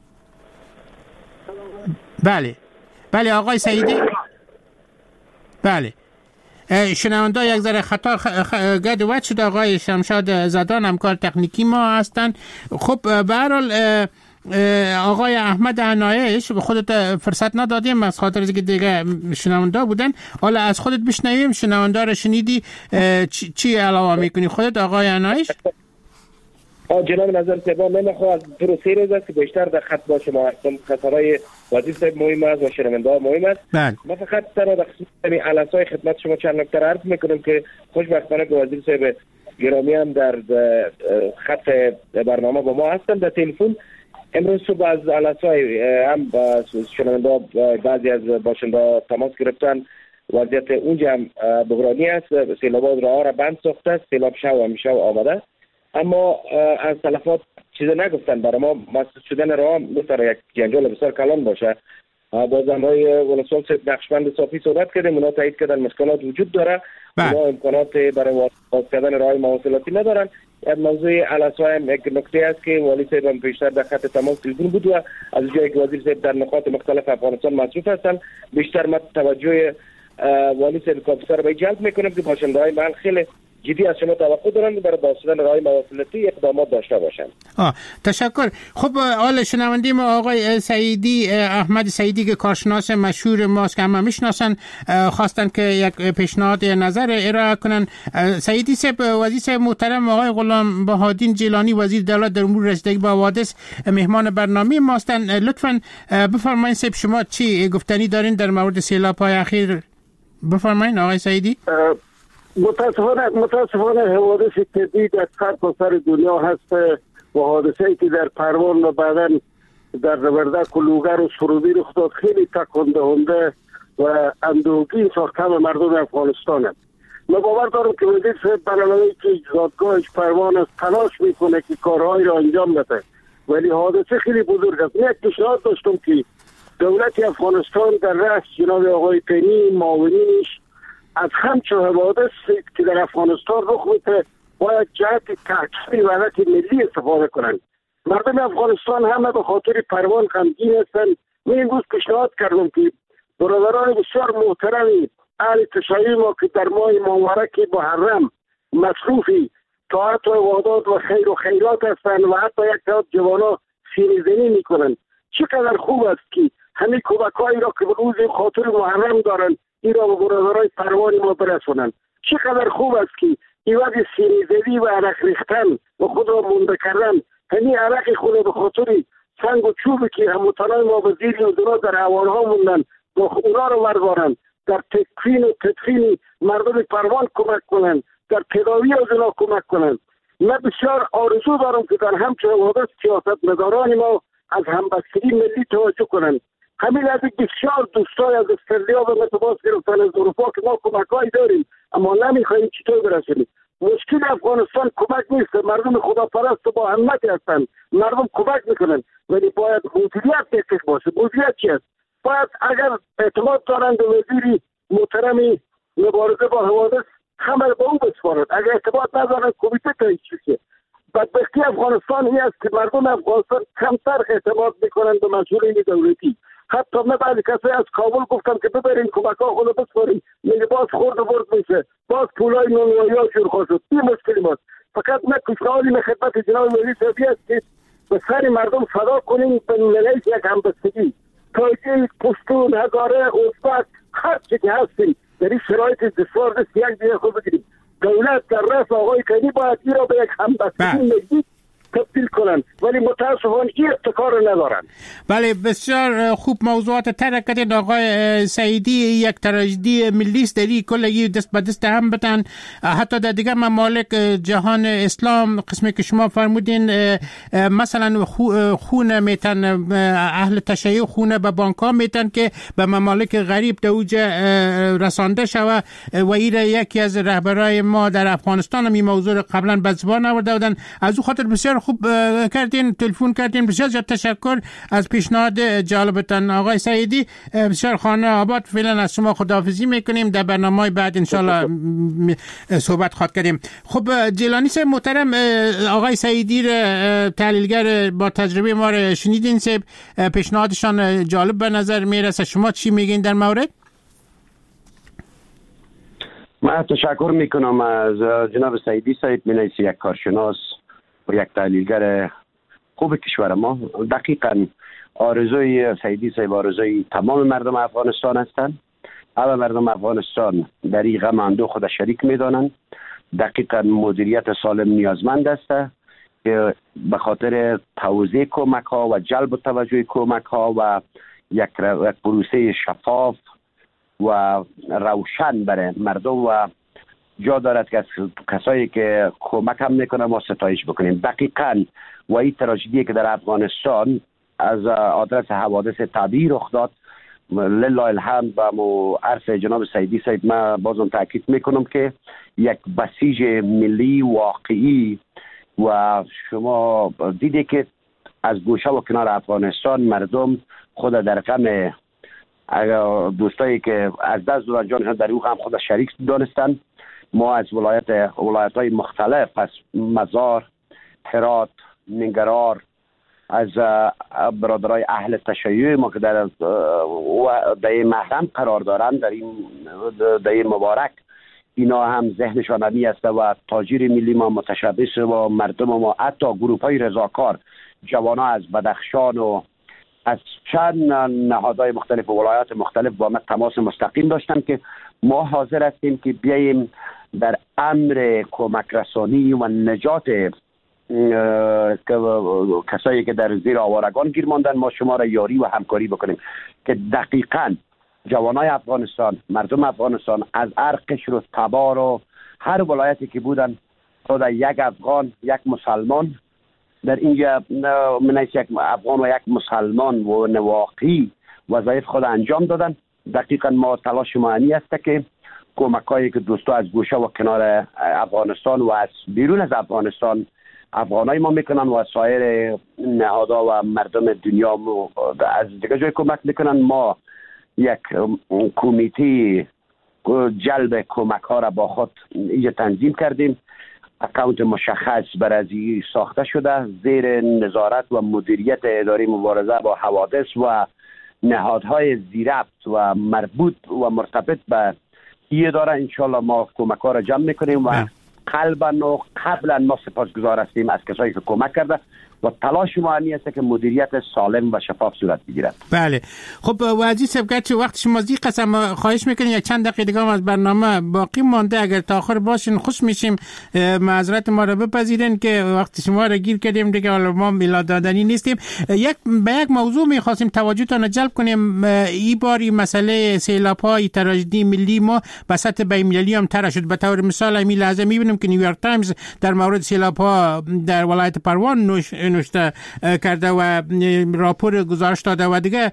بله آقای سعیدی. بله شنونده یک ذره خطا گد وقت شد. آقای شمشاد زدان همکار تکنیکی ما هستند. خب به هر حال آقای احمد عنایش خودت فرصت ندادیم از خاطر اینکه دیگه شنونده بودن. حالا از خودت بشنویم. شنونده رو شنیدی، چی علاوه میکنی خودت آقای عنایش؟ جناب نظر صاحب نمیخواه از پروسه روز که بیشتر در خط باشه. ما خطرهای وزیر صاحب مهم است و شنونده ها مهم است. ما فقط در خصوص علاسای خدمت شما چند نکته عرض میکنم که خوشبختانه به وزیر صاحب گرامی هم در خط برنامه با ما هستند در تلفن. امروز صبح از علسای هم با شنونده بعضی از باشنده تماس گرفتن. وضعیت اونجا هم بحرانی است. سیلابات راه را بند ساخته است. سیلاب شو آمده، اما از تلفات چیز نگفتن برای ما. مسدود شدن راه مثل یک جنجال بسیار کلان باشه. باز همراه ولسوالی نقشبند صافی صحبت کردیم، اونا تایید کردن مشکلات وجود داره، اونا امکانات برای باز کردن راه مواصلاتی ندارن. موضوع علسای هم یک نکته است که والی صاحب هم بیشتر در خط تماس تلفن بود و از جایی که وزیر صاحب در نقاط مختلف افغانستان مصروف هستند، بیشتر ما توجه والی صاحب کاپیسا را به جلب میکنم که باشنده‌های محل خیلی جدی از شما توقع دارند برای باز شدن راه مواصلاتی اقدامات داشته باشند. تشکر. خب حال شنونده ما آقای سعیدی، احمد سعیدی که کارشناس مشهور ماست که همه میشناسن، خواستن که یک پیشنهاد نظر ارائه کنن. سعیدی صاحب، وزیر صاحب محترم آقای غلام بهادین جیلانی وزیر دولت در امور رسیدگی به حوادث مهمان برنامه ماستن. لطفاً بفرمایید صاحب شما چی گفتنی دارین در مورد سیلاب‌های اخیر؟ بفرمایید آقای سعیدی. متاسفانه حوادث طبیعی در سرتاسر دنیا هست و حادثه‌ای که در پروان و بعداً در نبردک و لوگر و سرودی رخ داد خیلی تکان دهنده و اندوهگین ساخته به مردم افغانستان است. من باور دارم که وزیر صاحب برنامه‌ای که زادگاهش پروان است تلاش میکنه که کارهایی را انجام بده، ولی حادثه خیلی بزرگ است. من یک پیشنهاد داشتم که دولت افغانستان در رأس جناب آقای قنی معاونینش از همچون حوادث که در افغانستان رخ میده باید جهت تحکیم وحدت ملی استفاده کنند. مردم افغانستان همه به خاطر پروان غمگین هستند. من امروز پیشنهاد کردم که برادران بسیار محترمی اهل تشیع ما که در ماه مبارک محرم مصروفی طاعت و عبادات و خیر و خیرات هستند و حتی یک تعداد جوانا سینه‌زنی میکنند، چقدر خوب است که همین کمک‌هایی را که به روز خاطر محرم دارند این را به برادرای پروان ما برسونند. چقدر خوب است که این وقت سینه‌زنی و عرق ریختن و خود را مونده کردن، همین عرق خود به خاطر سنگ و چوبی که هموطنان ما به زیر اونا در حوالها موندن و اونا را بردارند، در تکفین و تدفین مردم پروان کمک کنند، در تداوی از اونا کمک کنند. من بسیار آرزو دارم که در همچون حوادث سیاستمداران ما از همبستگی ملی توجه کنند. همین از بسیار دوستای از استرالیا و متباس گرفتن از اروپا که ما کمک‌هایی داریم اما نمیخواهیم چطور برسونیم. مشکل افغانستان کمک نیست، مردم خداپرست با همت هستند، مردم کمک میکنن، ولی باید مدیریت دقیق باشه. مدیریت چی است؟ باید اگر اعتماد دارند به وزیری محترمی مبارزه با حوادث همه با او بسپارند، اگر اعتماد ندارند کمیته تشکیل شه. بدبختی افغانستان این است که مردم افغانستان کمتر اعتماد میکنند به مسئولین دولتی. حتی من بعضی کسایی از کابل گفتم که ببرین کمک‌ها خود بسپارین، میگه باز خورد و برد میشه، باز پولای نونوایی جور شد. این مشکلی ماست. فقط من پیشنهادی به خدمت جناب وزیر صاحب است که به سر مردم فدا کنیم به ملیت یک همبستگی. تاجیک، پشتون، هزاره، ازبک، هر چی که هستیم در این شرایط دشوار دست یک دیگه خود بگیریم. دولت در رأس آقای کنی باید این را به یک همبستگی ملی تبدیل کنند، ولی متاسفانه این ابتکار ندارند. بله، بسیار خوب موضوعات طرح کردید آقای سعیدی. یک تراژدی ملی است، دری کلگی دست به دست هم بتن. حتی در دیگر ممالک جهان اسلام قسمی که شما فرمودین مثلا خونه میتن، اهل تشیع خونه به بانک‌ها میتن که به ممالک غریب در اوجه رسانده شود و این یکی از رهبرای ما در افغانستان هم این موضوع قبلا به زبان آورده بودن. از او خاطر بسیار خوب کردین، تلفن کردین. بسیار تشکر از پیشنهاد جالبتان آقای سعیدی. بسیار خانه آباد. فعلا از شما خداحافظی میکنیم، در برنامه بعد انشالله صحبت خواهد کردیم. خب جیلانی صاحب محترم، آقای سعیدی تحلیلگر با تجربه ما رو شنیدین. صاحب پیشنهادشان جالب به نظر میرسه، شما چی میگین در مورد؟ من تشکر میکنم از جناب سعیدی صاحب، من یک کارشناس و یک تحلیلگر خوب کشور ما. دقیقاً آرزوی سعیدی صاحب آرزوی تمام مردم افغانستان هستند. همه مردم افغانستان در این غم اندوه خود شریک میدانند. دقیقاً مدیریت سالم نیازمند است که به خاطر توزیع کمک ها و جلب توجه کمک ها و یک پروسه شفاف و روشن برای مردم و جا دارد که از کسایی که کمک هم میکنه ما ستایش بکنیم. دقیقاً و این تراژدی که در افغانستان از آدرس حوادث طبیعی رخ داد، لله الحمد با عرض جناب سیدی صاحب من بازم تاکید میکنم که یک بسیج ملی واقعی و شما دیدی که از گوشه و کنار افغانستان مردم خود در غم دوستایی که از دست دادن جانشان در او هم خود شریک دانستن. ما از ولایت‌های مختلف، از مزار، هرات، ننگرهار، از برادرای اهل تشیع ما که در محرم قرار دارند در این مبارک، اینا هم ذهنشان همی است و تاجر ملی ما متشبث و مردم ما، حتی گروه‌های رضاکار، جوانا از بدخشان و از چند نهادهای مختلف و ولایات مختلف با ما تماس مستقیم داشتن که ما حاضر هستیم که بیاییم در امر کمک رسانی و نجات کسایی که در زیر آوارگان گیر ماندن. ما شما را یاری و همکاری بکنیم که دقیقاً جوانای افغانستان، مردم افغانستان از هر قشر و تبار و هر ولایتی که بودن، خود یک افغان، یک مسلمان در اینجا من یک افغان و یک مسلمان و نواقی وظایف خود انجام دادن. دقیقاً ما تلاش معنی است که کمکایی که دوستا از گوشه و کنار افغانستان و از بیرون از افغانستان افغانای ما میکنن و سایر نهادها و مردم دنیا از دیگه جای کمک میکنن. ما یک کمیته جلب کمک ها را با خود اینجا تنظیم کردیم. اکاونت مشخص برای ساخته شده زیر نظارت و مدیریت اداره مبارزه با حوادث و نهادهای زیربط و مربوط و مرتبط به این اداره. انشالله ما کمک ها را جمع میکنیم و قلبا و قبلا ما سپاسگزار هستیم از کسایی که کمک کرده و تلاش معنی است که مدیریت سالم و شفاف صورت بگیرد. بله خب وزیر صاحب گرچه وقت شما زی قسم خواهش میکنیم یک چند دقیقه دیگه از برنامه باقی مانده، اگر تا آخر باشین خوش میشیم. معذرت ما را بپذیرین که وقت شما را گیر کردیم دیگه، حالا ما میلاد دادنی نیستیم. به یک موضوع میخواستیم توجهتان جلب کنیم. این باری مسئله سیلاب‌های تراژدی ملی ما به سطح بین‌المللی هم طرح شد. به طور مثال همین لحظه میبینیم که نیویورک تایمز در مورد سیلاب‌ها در ولایت پروان نوشته کرده و راپور گزارش داده و دیگه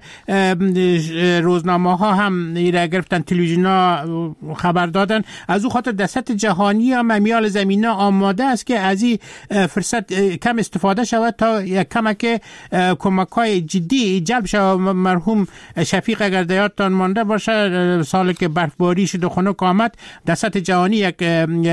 روزنامه ها هم ایره گرفتن، تلویزیون ها خبر دادن. از او خاطر در سطح جهانی هم امیال زمینه آماده است که از این فرصت کم استفاده شود تا یک کمک کمک های جدی جلب شود. مرحوم شفیق اگر در یادتان مانده باشه سالی که برفباری شد و خنک آمد در سطح جهانی یک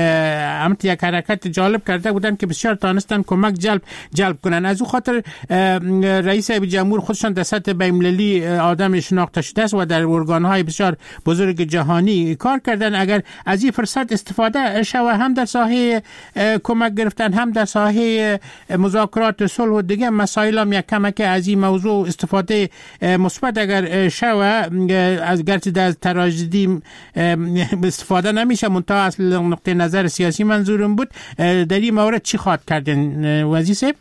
حرکت جالب کرده بودن که بسیار تانستن کمک جلب کنن. از او خاطر رئیس جمهور خودشان در سطح بین‌المللی آدم شناخته شده است و در ارگان‌های بسیار بزرگ جهانی کار کردن. اگر از این فرصت استفاده شود هم در ساحه کمک گرفتن هم در ساحه مذاکرات صلح و دیگه مسائل هم یک کمک از این موضوع استفاده مثبت اگر شود، از گرچه در تراژدی استفاده نمیشه منتها از نقطه نظر سیاسی منظورم بود، در این مورد چی خواهد کردن وزیر صاحب؟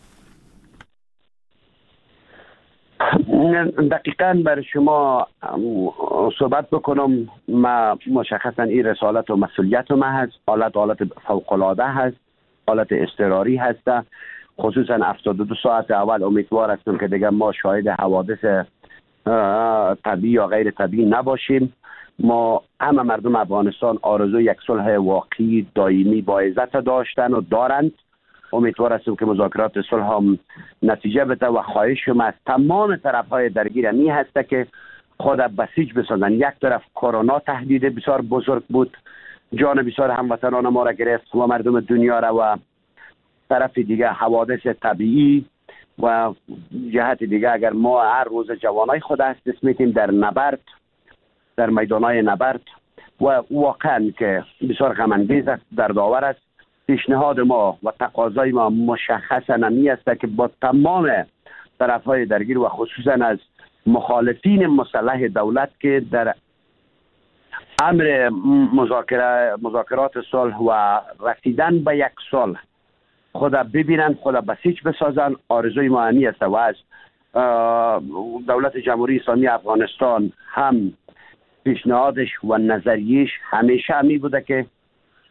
دقیقاً برای شما صحبت بکنم. ما مشخصاً این رسالت و مسئولیت ما هست. حالت فوق‌العاده هست، حالت اضطراری هست. خصوصاً 72 ساعت اول امیدوار هستم که دیگه ما شاهد حوادث طبیعی یا غیر طبیعی نباشیم. ما همه مردم افغانستان آرزو یک صلح واقعی دائمی با عزت داشتن و دارند. امیدوار هستم که مذاکرات صلح هم نتیجه بده و خواهشم از تمام طرف‌های درگیر می هست که خود بسیج بسازن. یک طرف کرونا تهدید بسیار بزرگ بود، جان بسیار هموطنان ما را گرفت و مردم دنیا را، و طرف دیگه حوادث طبیعی و جهت دیگه اگر ما هر روز جوانای خود دست میتیم در نبرد، در میدانای نبرد و واقعا که بسیار غم‌انگیز است، دردآور است. پیشنهاد ما و تقاضای ما مشخصا نمی است که با تمام طرف‌های درگیر و خصوصا از مخالفین مسلح دولت که در امر مذاکرات صلح و رسیدن به یک صلح خود ببینن، خود بسیج بسازن. آرزوی ما همی است و از دولت جمهوری اسلامی افغانستان هم پیشنهادش و نظریش همیشه همی بوده که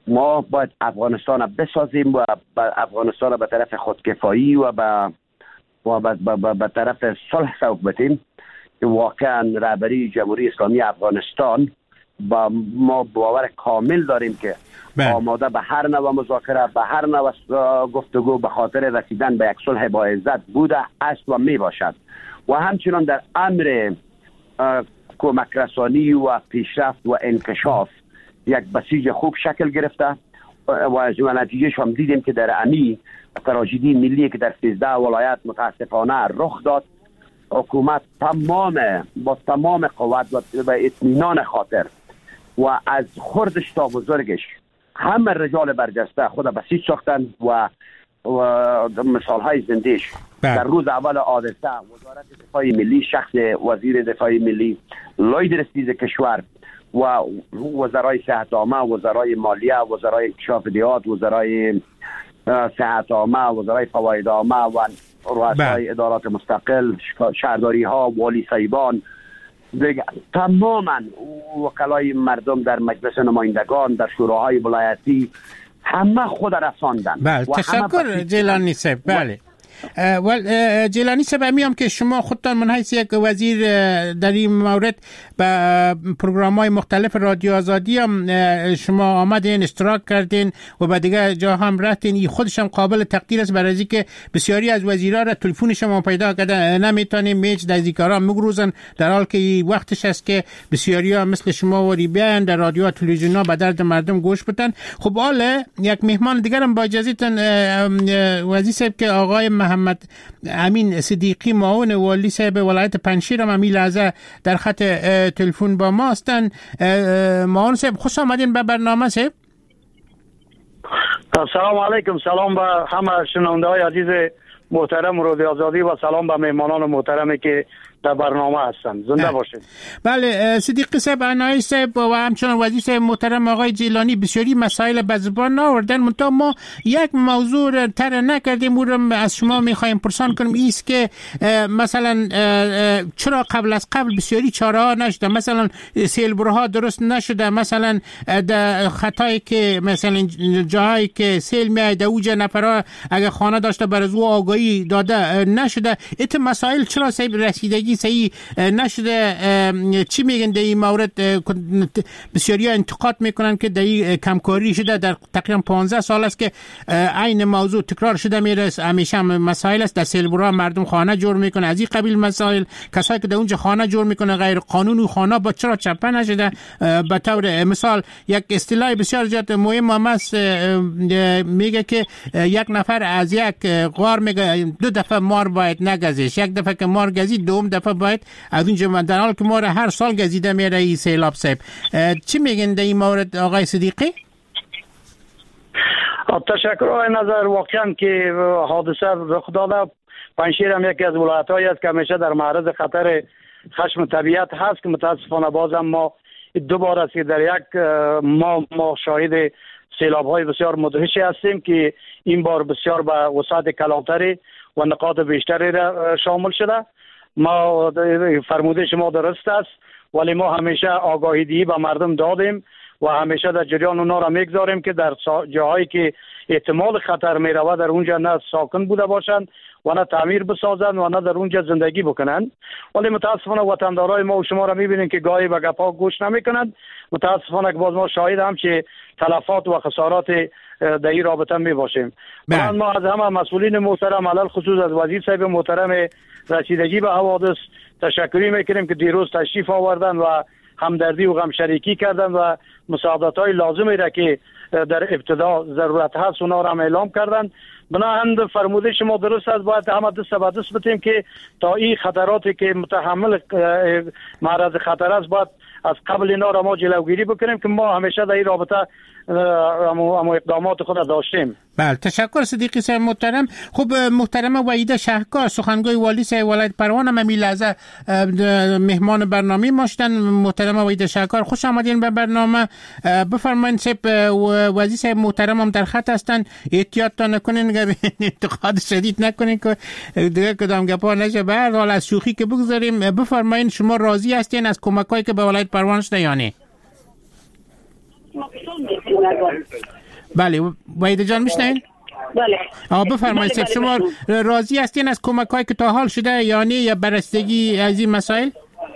ما باید افغانستان بسازیم و افغانستان به طرف خودکفایی و به طرف صلح سوق بتیم که واقعا رهبری جمهوری اسلامی افغانستان با ما باور کامل داریم که آماده به هر نوع مذاکره، به هر نوع گفتگو به خاطر رسیدن به یک صلح با عزت بوده است و می باشد و همچنان در امر کمک رسانی و پیشرفت و انکشاف یک بسیج خوب شکل گرفته و نتیجهش هم دیدیم که در امی تراژدی ملی که در 13 ولایت متاسفانه رخ داد، حکومت با تمام قوت و اطمینان خاطر و از خردش تا بزرگش همه رجال برجسته خود بسیج ساختن و مثال های زندهش در روز اول حادثه وزارت دفاع ملی شخص وزیر دفاع ملی، لوی درستیز کشور و وزرای صحت عامه، وزرای مالیه، وزرای انکشاف دیات، وزرای صحت عامه، وزرای فواید عامه و رؤسای ادارات مستقل، شهرداری ها، والی صیبان، تماما وکلای مردم در مجلس نمایندگان، در شوراهای ولایتی، همه خود رساندن. بله، تشکر جیلانی صاحب. بله جیلانی صاحب، میام که شما خودتان من حیث یک وزیر در این مورد به پروگرام‌های مختلف رادیو آزادی هم شما آمدین، اشتراک کردین و به دیگه جا هم رفتین. این خودش هم قابل تقدیر است، برای اینکه بسیاری از وزیرا را تلفن شما پیدا کردن نمیتونیم میج نزدیکارا میگروزن، در حال که وقتش است که بسیاریا مثل شما وری بیان در رادیو و تلویزیونا به درد مردم گوش بدن. خب حالا یک مهمان دیگر هم با اجازهتون وزیر صاحب که آقای محمد امین صدیقی معاون والی صاحب ولایت پنجشیر هم این لحظه در خط تلفن با ما هستن. معاون صاحب خوش آمدین به برنامه صاحب. سلام علیکم، سلام به همه شنونده های عزیز محترم رادیو آزادی و سلام به مهمانان محترمی که در برنامه هستن. زنده باشید. بله صدیقی صاحب، عنایی صاحب و همچنان وزیر صاحب محترم آقای جیلانی بسیاری مسائل به زبان آوردن، منتها ما یک موضوع طرح نکردیم او را از شما میخوایم پرسان کنیم، ایست که مثلا چرا قبل از قبل بسیاری چاره ها نشده، مثلا سیلبرها درست نشده، مثلا در خطایی که مثلا جاهایی که سیل میاد اوجه نفرها اگه خانه داشته بر از او آگاهی داده نشده، ایت مسائل چرا صاحب رسیدگی صحیح نشده؟ چی میگن در این مورد؟ بسیاری انتقاد میکنن که در این کمکاری شده، در تقریبا 15 سال است که این موضوع تکرار شده میره، همیشه مسائل است، در سیلبرها مردم خانه جور میکنه، از این قبیل مسائل، کسایی که در اونجا خانه جور میکنه غیر قانونی خانه با چرا چپه نشده؟ به طور مثال یک اصطلاح بسیار زیاد مهم هم است، میگه که یک نفر از یک غار میگه 2 دفعه مار باید نگزیش، یک دفعه که مار گزید دوم دفعه باید از اونجا، در حال که مار هر سال گزیده میره این سیلاب صاحب. چی میگن در این مورد آقای صدیقی؟ تشکر. آقای نظر واقعا که حادثه رخ داده، پنجشیر هم یکی از ولایت‌هایی است که همیشه در معرض خطر خشم طبیعت هست که متاسفانه بازم ما 2 بار است که در یک ما شاهد سیلاب‌های بسیار مدهشی هستیم که این بار بسیار به وسعت کلانتری و نقاط بیشتری را شامل شده. ما فرموده شما درست است، ولی ما همیشه آگاهی دهی به مردم دادیم و همیشه در جریان اونا را میگذاریم که در جاهایی که احتمال خطر می رود در اونجا نه ساکن بوده باشند و نه تعمیر بسازند و نه در اونجا زندگی بکنند. ولی متاسفانه وطندارای ما و شما را میبینیم که گاهی به گپا گوش نمیکنند. متاسفانه که باز ما شاهد هم که تلفات و خسارات در این رابطه می باشیم. ما از همه مسئولین محترم علل خصوص از وزیر صاحب محترم رسیدگی به حوادث تشکری میکنیم که دیروز تشریف آوردن و همدردی و غم شریکی کردن و مساعدت‌های لازمی را که در ابتدا ضرورت هست اونا را هم اعلام کردن. بنابراین فرموده شما درست است، باید همه دست به دست بتیم که تا این خطراتی که متحمل معرض خطر است باید از قبل اینا را ما جلوگیری بکنیم که ما همیشه در این رابطه اما اقدامات خود داشتیم. بله تشکر صدیقی صاحب محترم. خب محترم وحیده شهکار سخنگوی والی صاحب ولایت پروان هم این لحظه مهمان برنامه ما شدن. محترم وحیده شهکار خوش آمدین به برنامه. بفرمایید صاحب وزیر صاحب محترم هم در خط هستن، احتیاط تا نکنین اگر انتقاد شدید نکنین که دیگه کدام گپا نشه. به هر حال از شوخی که بگذاریم، بفرمایید شما راضی هستین از کمکایی که به ولایت پروان شده یا نه؟ بله وحید جان میشنین؟ بله. بفرمایید. بله شما راضی هستین از کمک‌هایی که تا حال شده یا نه، یا بررسی از این مسائل؟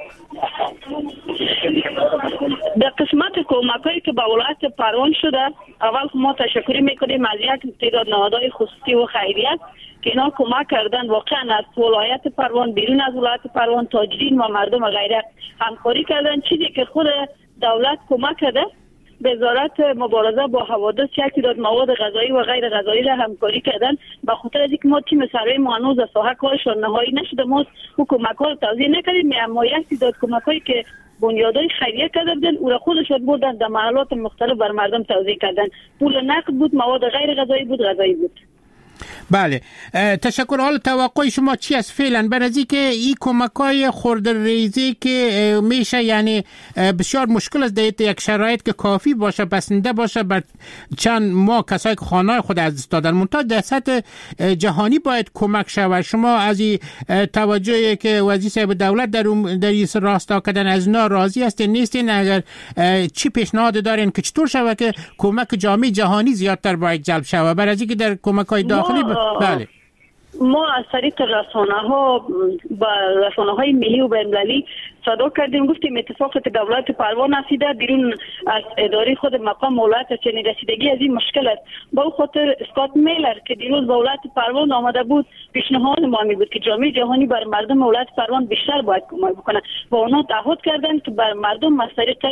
در قسمت کمک‌هایی که به ولایت پروان شده، اول ما تشکر میکنیم از یک تعداد نهادهای خصوصی و خیریه که اینا کمک کردن. واقعا از ولایت پروان، بیرون از ولایت پروان، تاجرین و مردم غیره همکاری کردن. چیزی که خود دولت کمک کرده، وزارت مبارزه با حوادث یک تعداد مواد غذایی و غیر غذایی را همکاری کردن. به خاطر از اینکه ما تیم سروی ما هنوز از ساحه کارشان نهایی نشده، ما اون کمک‌ها رو توزیع نکردیم، اما یک تعداد کمک‌هایی که بنیادهای خیریه کردن او را خودشون بردن در محلات مختلف بر مردم توزیع کردن. پول نقد بود، مواد غیر غذایی بود، غذایی بود. بله تشکر. حال توقع شما چی است فعلا بر از اینکه این کمک‌های خردریزی که میشه، یعنی بسیار مشکل است در یک شرایط که کافی باشه، بسنده باشه بر چند ماه کسایی که خانه‌های خود از دست دادن، منتها در سطح جهانی باید کمک شود. شما از این توجهی که وزیر صاحب دولت در این راستا کردن از اینا راضی هستین نیستین؟ اگر چی پیشنهاد دارین که چطور شود که کمک جامعه جهانی زیادتر باید جلب شود بر از اینکه در کمک‌های داخلی بله. ما از طریق رسانه‌های ملی و بین‌المللی صدا کردیم، گفتیم اتفاقی که دولت پروان رسیده بیرون از اداره خود مقام ولایت چنین رسیدگی از این مشکل است. با خاطر اسکات میلر که دیروز به ولایت پروان آمده بود، پیشنهاد ما می بود که جامعه جهانی بر مردم ولایت پروان بیشتر باید کمک بکنه و اونا تعهد کردن که بر مردم از طریق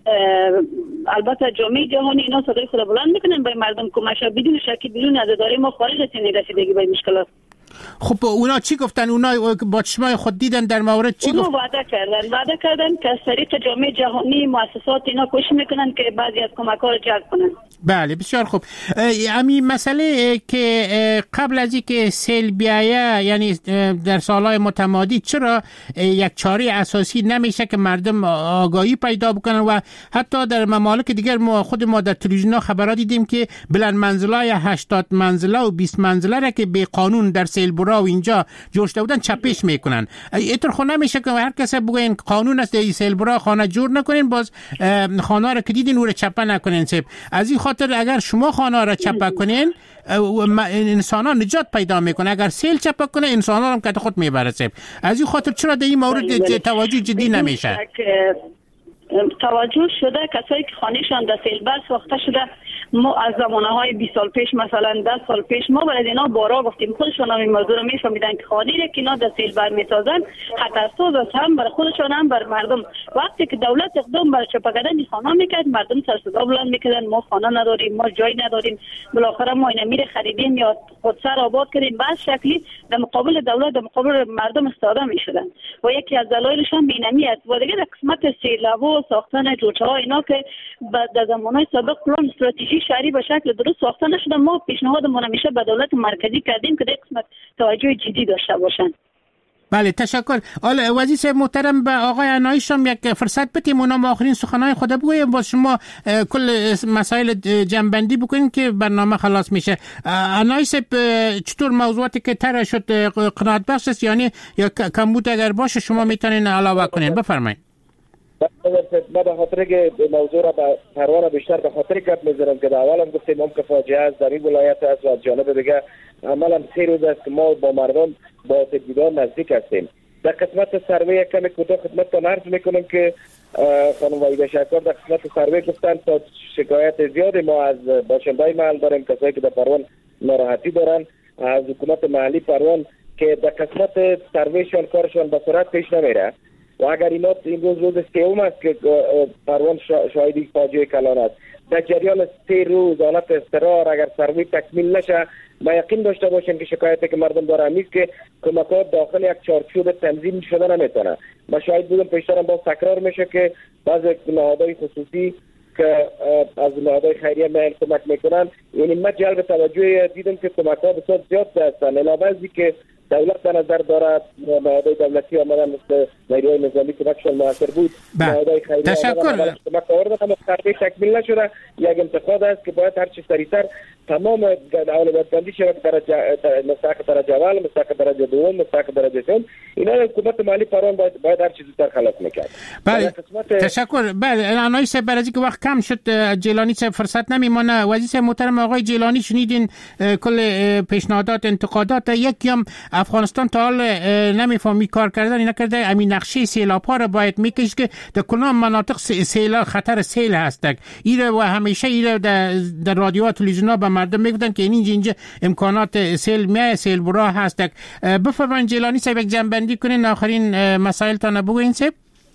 البته جامعه جهانی اینا صدای خود بلند میکنن به مردم کمک شه، بدون شک بدون از اداره ما خارج از چنین رسیدگی به مشکلات. خب اونا چی گفتن؟ اونا با چشمای خود دیدن در مورد چی گفتن؟ وعده کردن که از طریق جامعه جهانی مؤسسات اینا کوشش میکنن که بعضی از کمک‌ها رو جلب کنن. بله بسیار خوب. همین مسئله که قبل از اینکه سیل بیایه، یعنی در سالهای متمادی، چرا یک چاره اساسی نمیشه که مردم آگاهی پیدا بکنن و حتی در ممالک دیگر خود ما در تلویزیون خبرات دیدیم که بلند منزلای 80 منزله و 20 منزله را که به قانون در سیل برا و اینجا جوش بودن چپش میکنن. اینطور خود نمیشه که هر کس بگه قانون است در سیل برا خانه جور نکنین، باز خانه را که دیدین او را چپه نکنین. از این خاطر اگر شما خانه را چپه کنین انسان ها نجات پیدا میکنه، اگر سیل چپه کنه انسان ها هم که خود میبره. از این خاطر چرا در این مورد توجه جدی نمیشه؟ توجه شده کسایی که خانهشان در سیل بر ساخته شده، ما از زمانه‌های 20 سال پیش مثلا 10 سال پیش ما برای اینا بارا گفتیم، خودشون هم این موضوع رو میفهمیدن که خانه‌ای که اینا در سیل بر میسازن خطرساز است، هم برای خودشون هم برای مردم. وقتی که دولت اقدام بر چپه کردن خانه میکرد، مردم سر صدا بلند میکردن ما خانه نداریم، ما جای نداریم. بالاخره ما اینا میره خریدیم یا خودسر آباد کردیم، بعد شکلی در مقابل دولت در مقابل مردم استفاده میشدن و یکی از دلایلش هم بی‌نمیت و دیگه در قسمت سیلابو ساختن جوچه‌ها اینا که در زمانهای سابق پلان استراتژی شهری به شکل درست ساخته نشده. ما پیشنهادمون همیشه به دولت مرکزی کردیم که در قسمت توجه جدی داشته باشن. بله تشکر. حالا وزیر صاحب محترم به آقای عنایش هم یک فرصت بدیم اونا ما آخرین سخنهای خود بگویم، با شما کل مسائل جنبندی بکنین که برنامه خلاص میشه. عنایش صاحب چطور موضوعاتی که طرح شد قناعت بخش است یعنی یا کمبود اگر باشه شما میتونین علاوه کنین؟ بفرمایید. ما به خاطر که موضوع را به پروان بیشتر به خاطر گپ می‌ذارم که در اولم گفتیم ممکن فاجعه است در این ولایت است و از جانب دیگه عملا 3 روز است که ما با مردم با تجدیدان نزدیک هستیم. در قسمت سروی کمی کوتاه خدمتتان عرض میکنم که خانم وحیده شکر در قسمت سروی گفتن تا شکایت زیادی ما از باشنده‌های محل داریم، کسایی که در پروان ناراحتی دارن از حکومت محلی پروان که در قسمت سرویشان کارشان به سرعت پیش نمیره و اگر اینا این روز سوم است که پروان شاهدی فاجعه کلان است. در جریان 3 روز حالت استقرار اگر سروی تکمیل نشه ما یقین داشته باشیم که شکایتی که مردم دارن نیست که کمکات داخل یک چارچوب تنظیم شده نمیتونه. ما شاهد بودم پیشتر باز تکرار میشه که بعضی نهادهای خصوصی که از نهادهای خیریه میل کمک میکنن، یعنی ما جلب توجه دیدم که کمکات بسیار زیاد هستن. علاوه از که دولت به نظر دارد نهادهای دولتی آمدن مثل نیروهای نظامی کمکشان موثر بود، نهادهای خیریه تشکر. کمک آوردن، اما تقریبا تکمیل نشده. یک انتقاد است که باید هر چه سریعتر تمام اولویت بندی شود، مستحق درجه اول، مستحق درجه دوم، مستحق درجه سوم، اینا حکومت مالی پروان باید هر چیز زودتر خلاص میکرد. بله تشکر. بله آنای صاحب برای که وقت کم شد جیلانی صاحب فرصت نمیمونه. وزیر صاحب محترم آقای جیلانی شنیدین کل پیشنهادات انتقادات. یکی هم افغانستان تا حال نمیفهمی کار کردن اینا کرده، همین نقشه سیلاب‌ها رو باید میکش که در کلا مناطق سیل خطر سیل هستک. ایره و همیشه ایره در رادیو و تلویزیون‌ها به مردم میگفتن که اینجا امکانات سیل برا هستک. بفرمایید جیلانی صاحب یک جنبندی کنین، آخرین مسائل تا بگوین صاحب.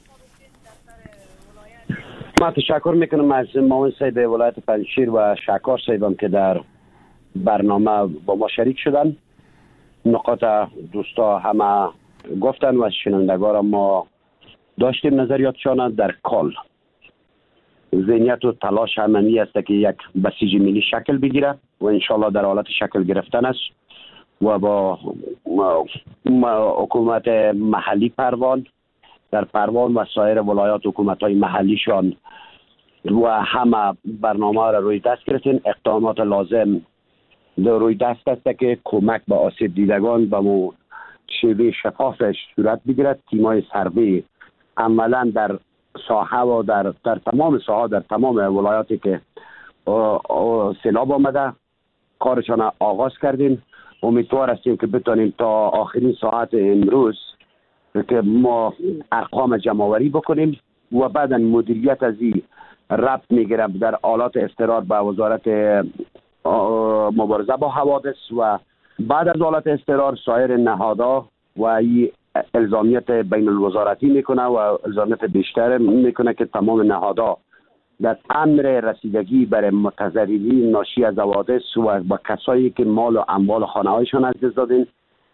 ما تشکر میکنم از معاون صاحب ولایت پنجشیر و شکار صاحبم که در برنامه با ما شریک شدن. نقاط دوستا همه گفتن و شنوندگان ما داشتیم نظریاتشان در کل. ذهنیت و تلاش همانی است که یک بسیج ملی شکل بگیره و انشالله در حالت شکل گرفتن است و با حکومت محلی پروان در پروان و سایر ولایات حکومت‌های محلیشان و همه برنامه را روی دست گرفتین. اقدامات لازم روی دست است که کمک به آسیب دیدگان به مو شیوه شفافش صورت بگیرد. تیمای سروی عملا در ساحه و در تمام ساحه در تمام ولایاتی که سیلاب آمده کارشان آغاز کردیم. امیدوار هستیم که بتونیم تا آخرین ساعت امروز که ما ارقام جمع‌آوری بکنیم و بعدا مدیریت از این ربط میگیرم در آلات استقرار به وزارت مبارزه با حوادث و بعد از آلات استقرار سایر نهادها و این الزامیت بین الوزارتی میکنه و الزامیت بیشتر میکنه که تمام نهادها در امر رسیدگی برای متضررین ناشی از حوادث و با کسایی که مال و اموال خانه هایشان از دست دادن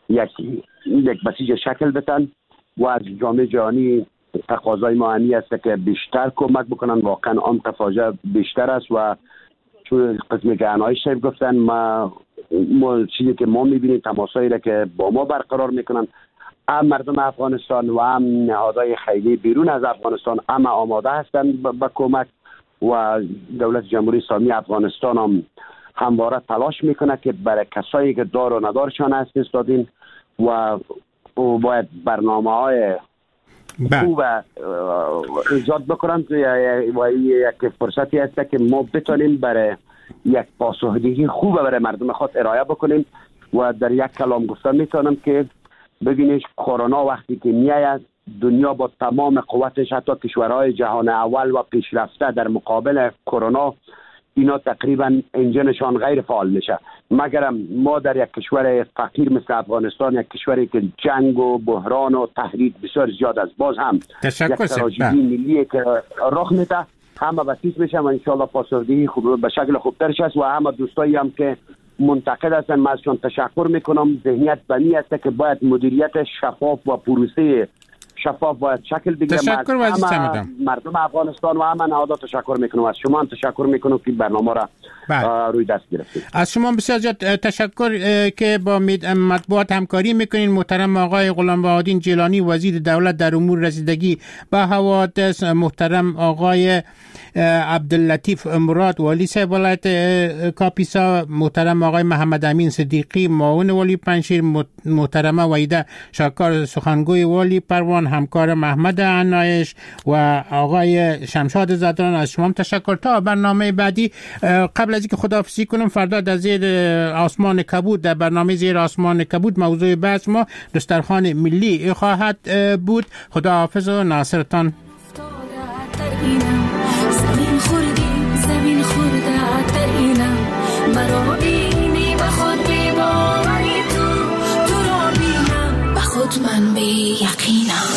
یک بسیج شکل بدن و از جامعه جهانی تقاضای ما همی است که بیشتر کمک بکنن. واقعا آن تفاجع بیشتر است و چون قسمی که انایش صاحب گفتن ما چیزی که ما میبینیم تماسایی را که با ما برقرار میکنن هم مردم افغانستان و هم نهادهای خیلی بیرون از افغانستان اما آماده هستند به کمک و دولت جمهوری اسلامی افغانستان هم همواره تلاش میکنه که برای کسایی که دار و ندارشان از دست دادین و باید برنامه‌های خوب ایجاد بکنن و یک فرصتی هست که ما بتونیم برای یک پاسخگویی خوب برای مردم خود ارائه بکنیم و در یک کلام گفتن میتونم که ببینید کرونا وقتی که میاد دنیا با تمام قوتش حتی کشورهای جهان اول و پیشرفته در مقابل کرونا اینا تقریبا انجنشان غیر فعال میشه، مگر ما در یک کشور فقیر مثل افغانستان، یک کشوری که جنگ و بحران و تهدید بسیار زیاد است، باز هم یک تراژدی ملی که رخ میده همه بسیج میشه و انشالله پاسخگویی به شکل خوبترش است و همه دوستایی هم که منتقد هستن من ازشان تشکر میکنم. ذهنیت بنی است که باید مدیریت شفاف و پروسه شفاف باید شکل بگیره. مردم افغانستان و همه نهادها تشکر میکنم. از شما هم تشکر میکنم که برنامه را روی دست گرفتید. از شما بسیار زیاد تشکر که با مطبوعات همکاری میکنین. محترم آقای غلام بهادین جیلانی وزیر دولت در امور رسیدگی به حوادث، محترم آقای عبداللطیف مراد والی صاحب ولایت کاپیسا، محترم آقای محمد امین صدیقی معاون والی پنجشیر، محترمه وحیده شاکار سخنگوی والی پروان، همکار محمد عنایش و آقای شمشاد زدران. از شما تشکر. تا برنامه بعدی قبل از اینکه خداحافظی کنم، فردا در زیر آسمان کبود در برنامه زیر آسمان کبود موضوع بحث ما دسترخوان ملی خواهد بود. خداحافظ و ناصرتان. زمین خورده در اینم مرا بینی به خود بیباری تو رو بینم به خود من بی یقینم.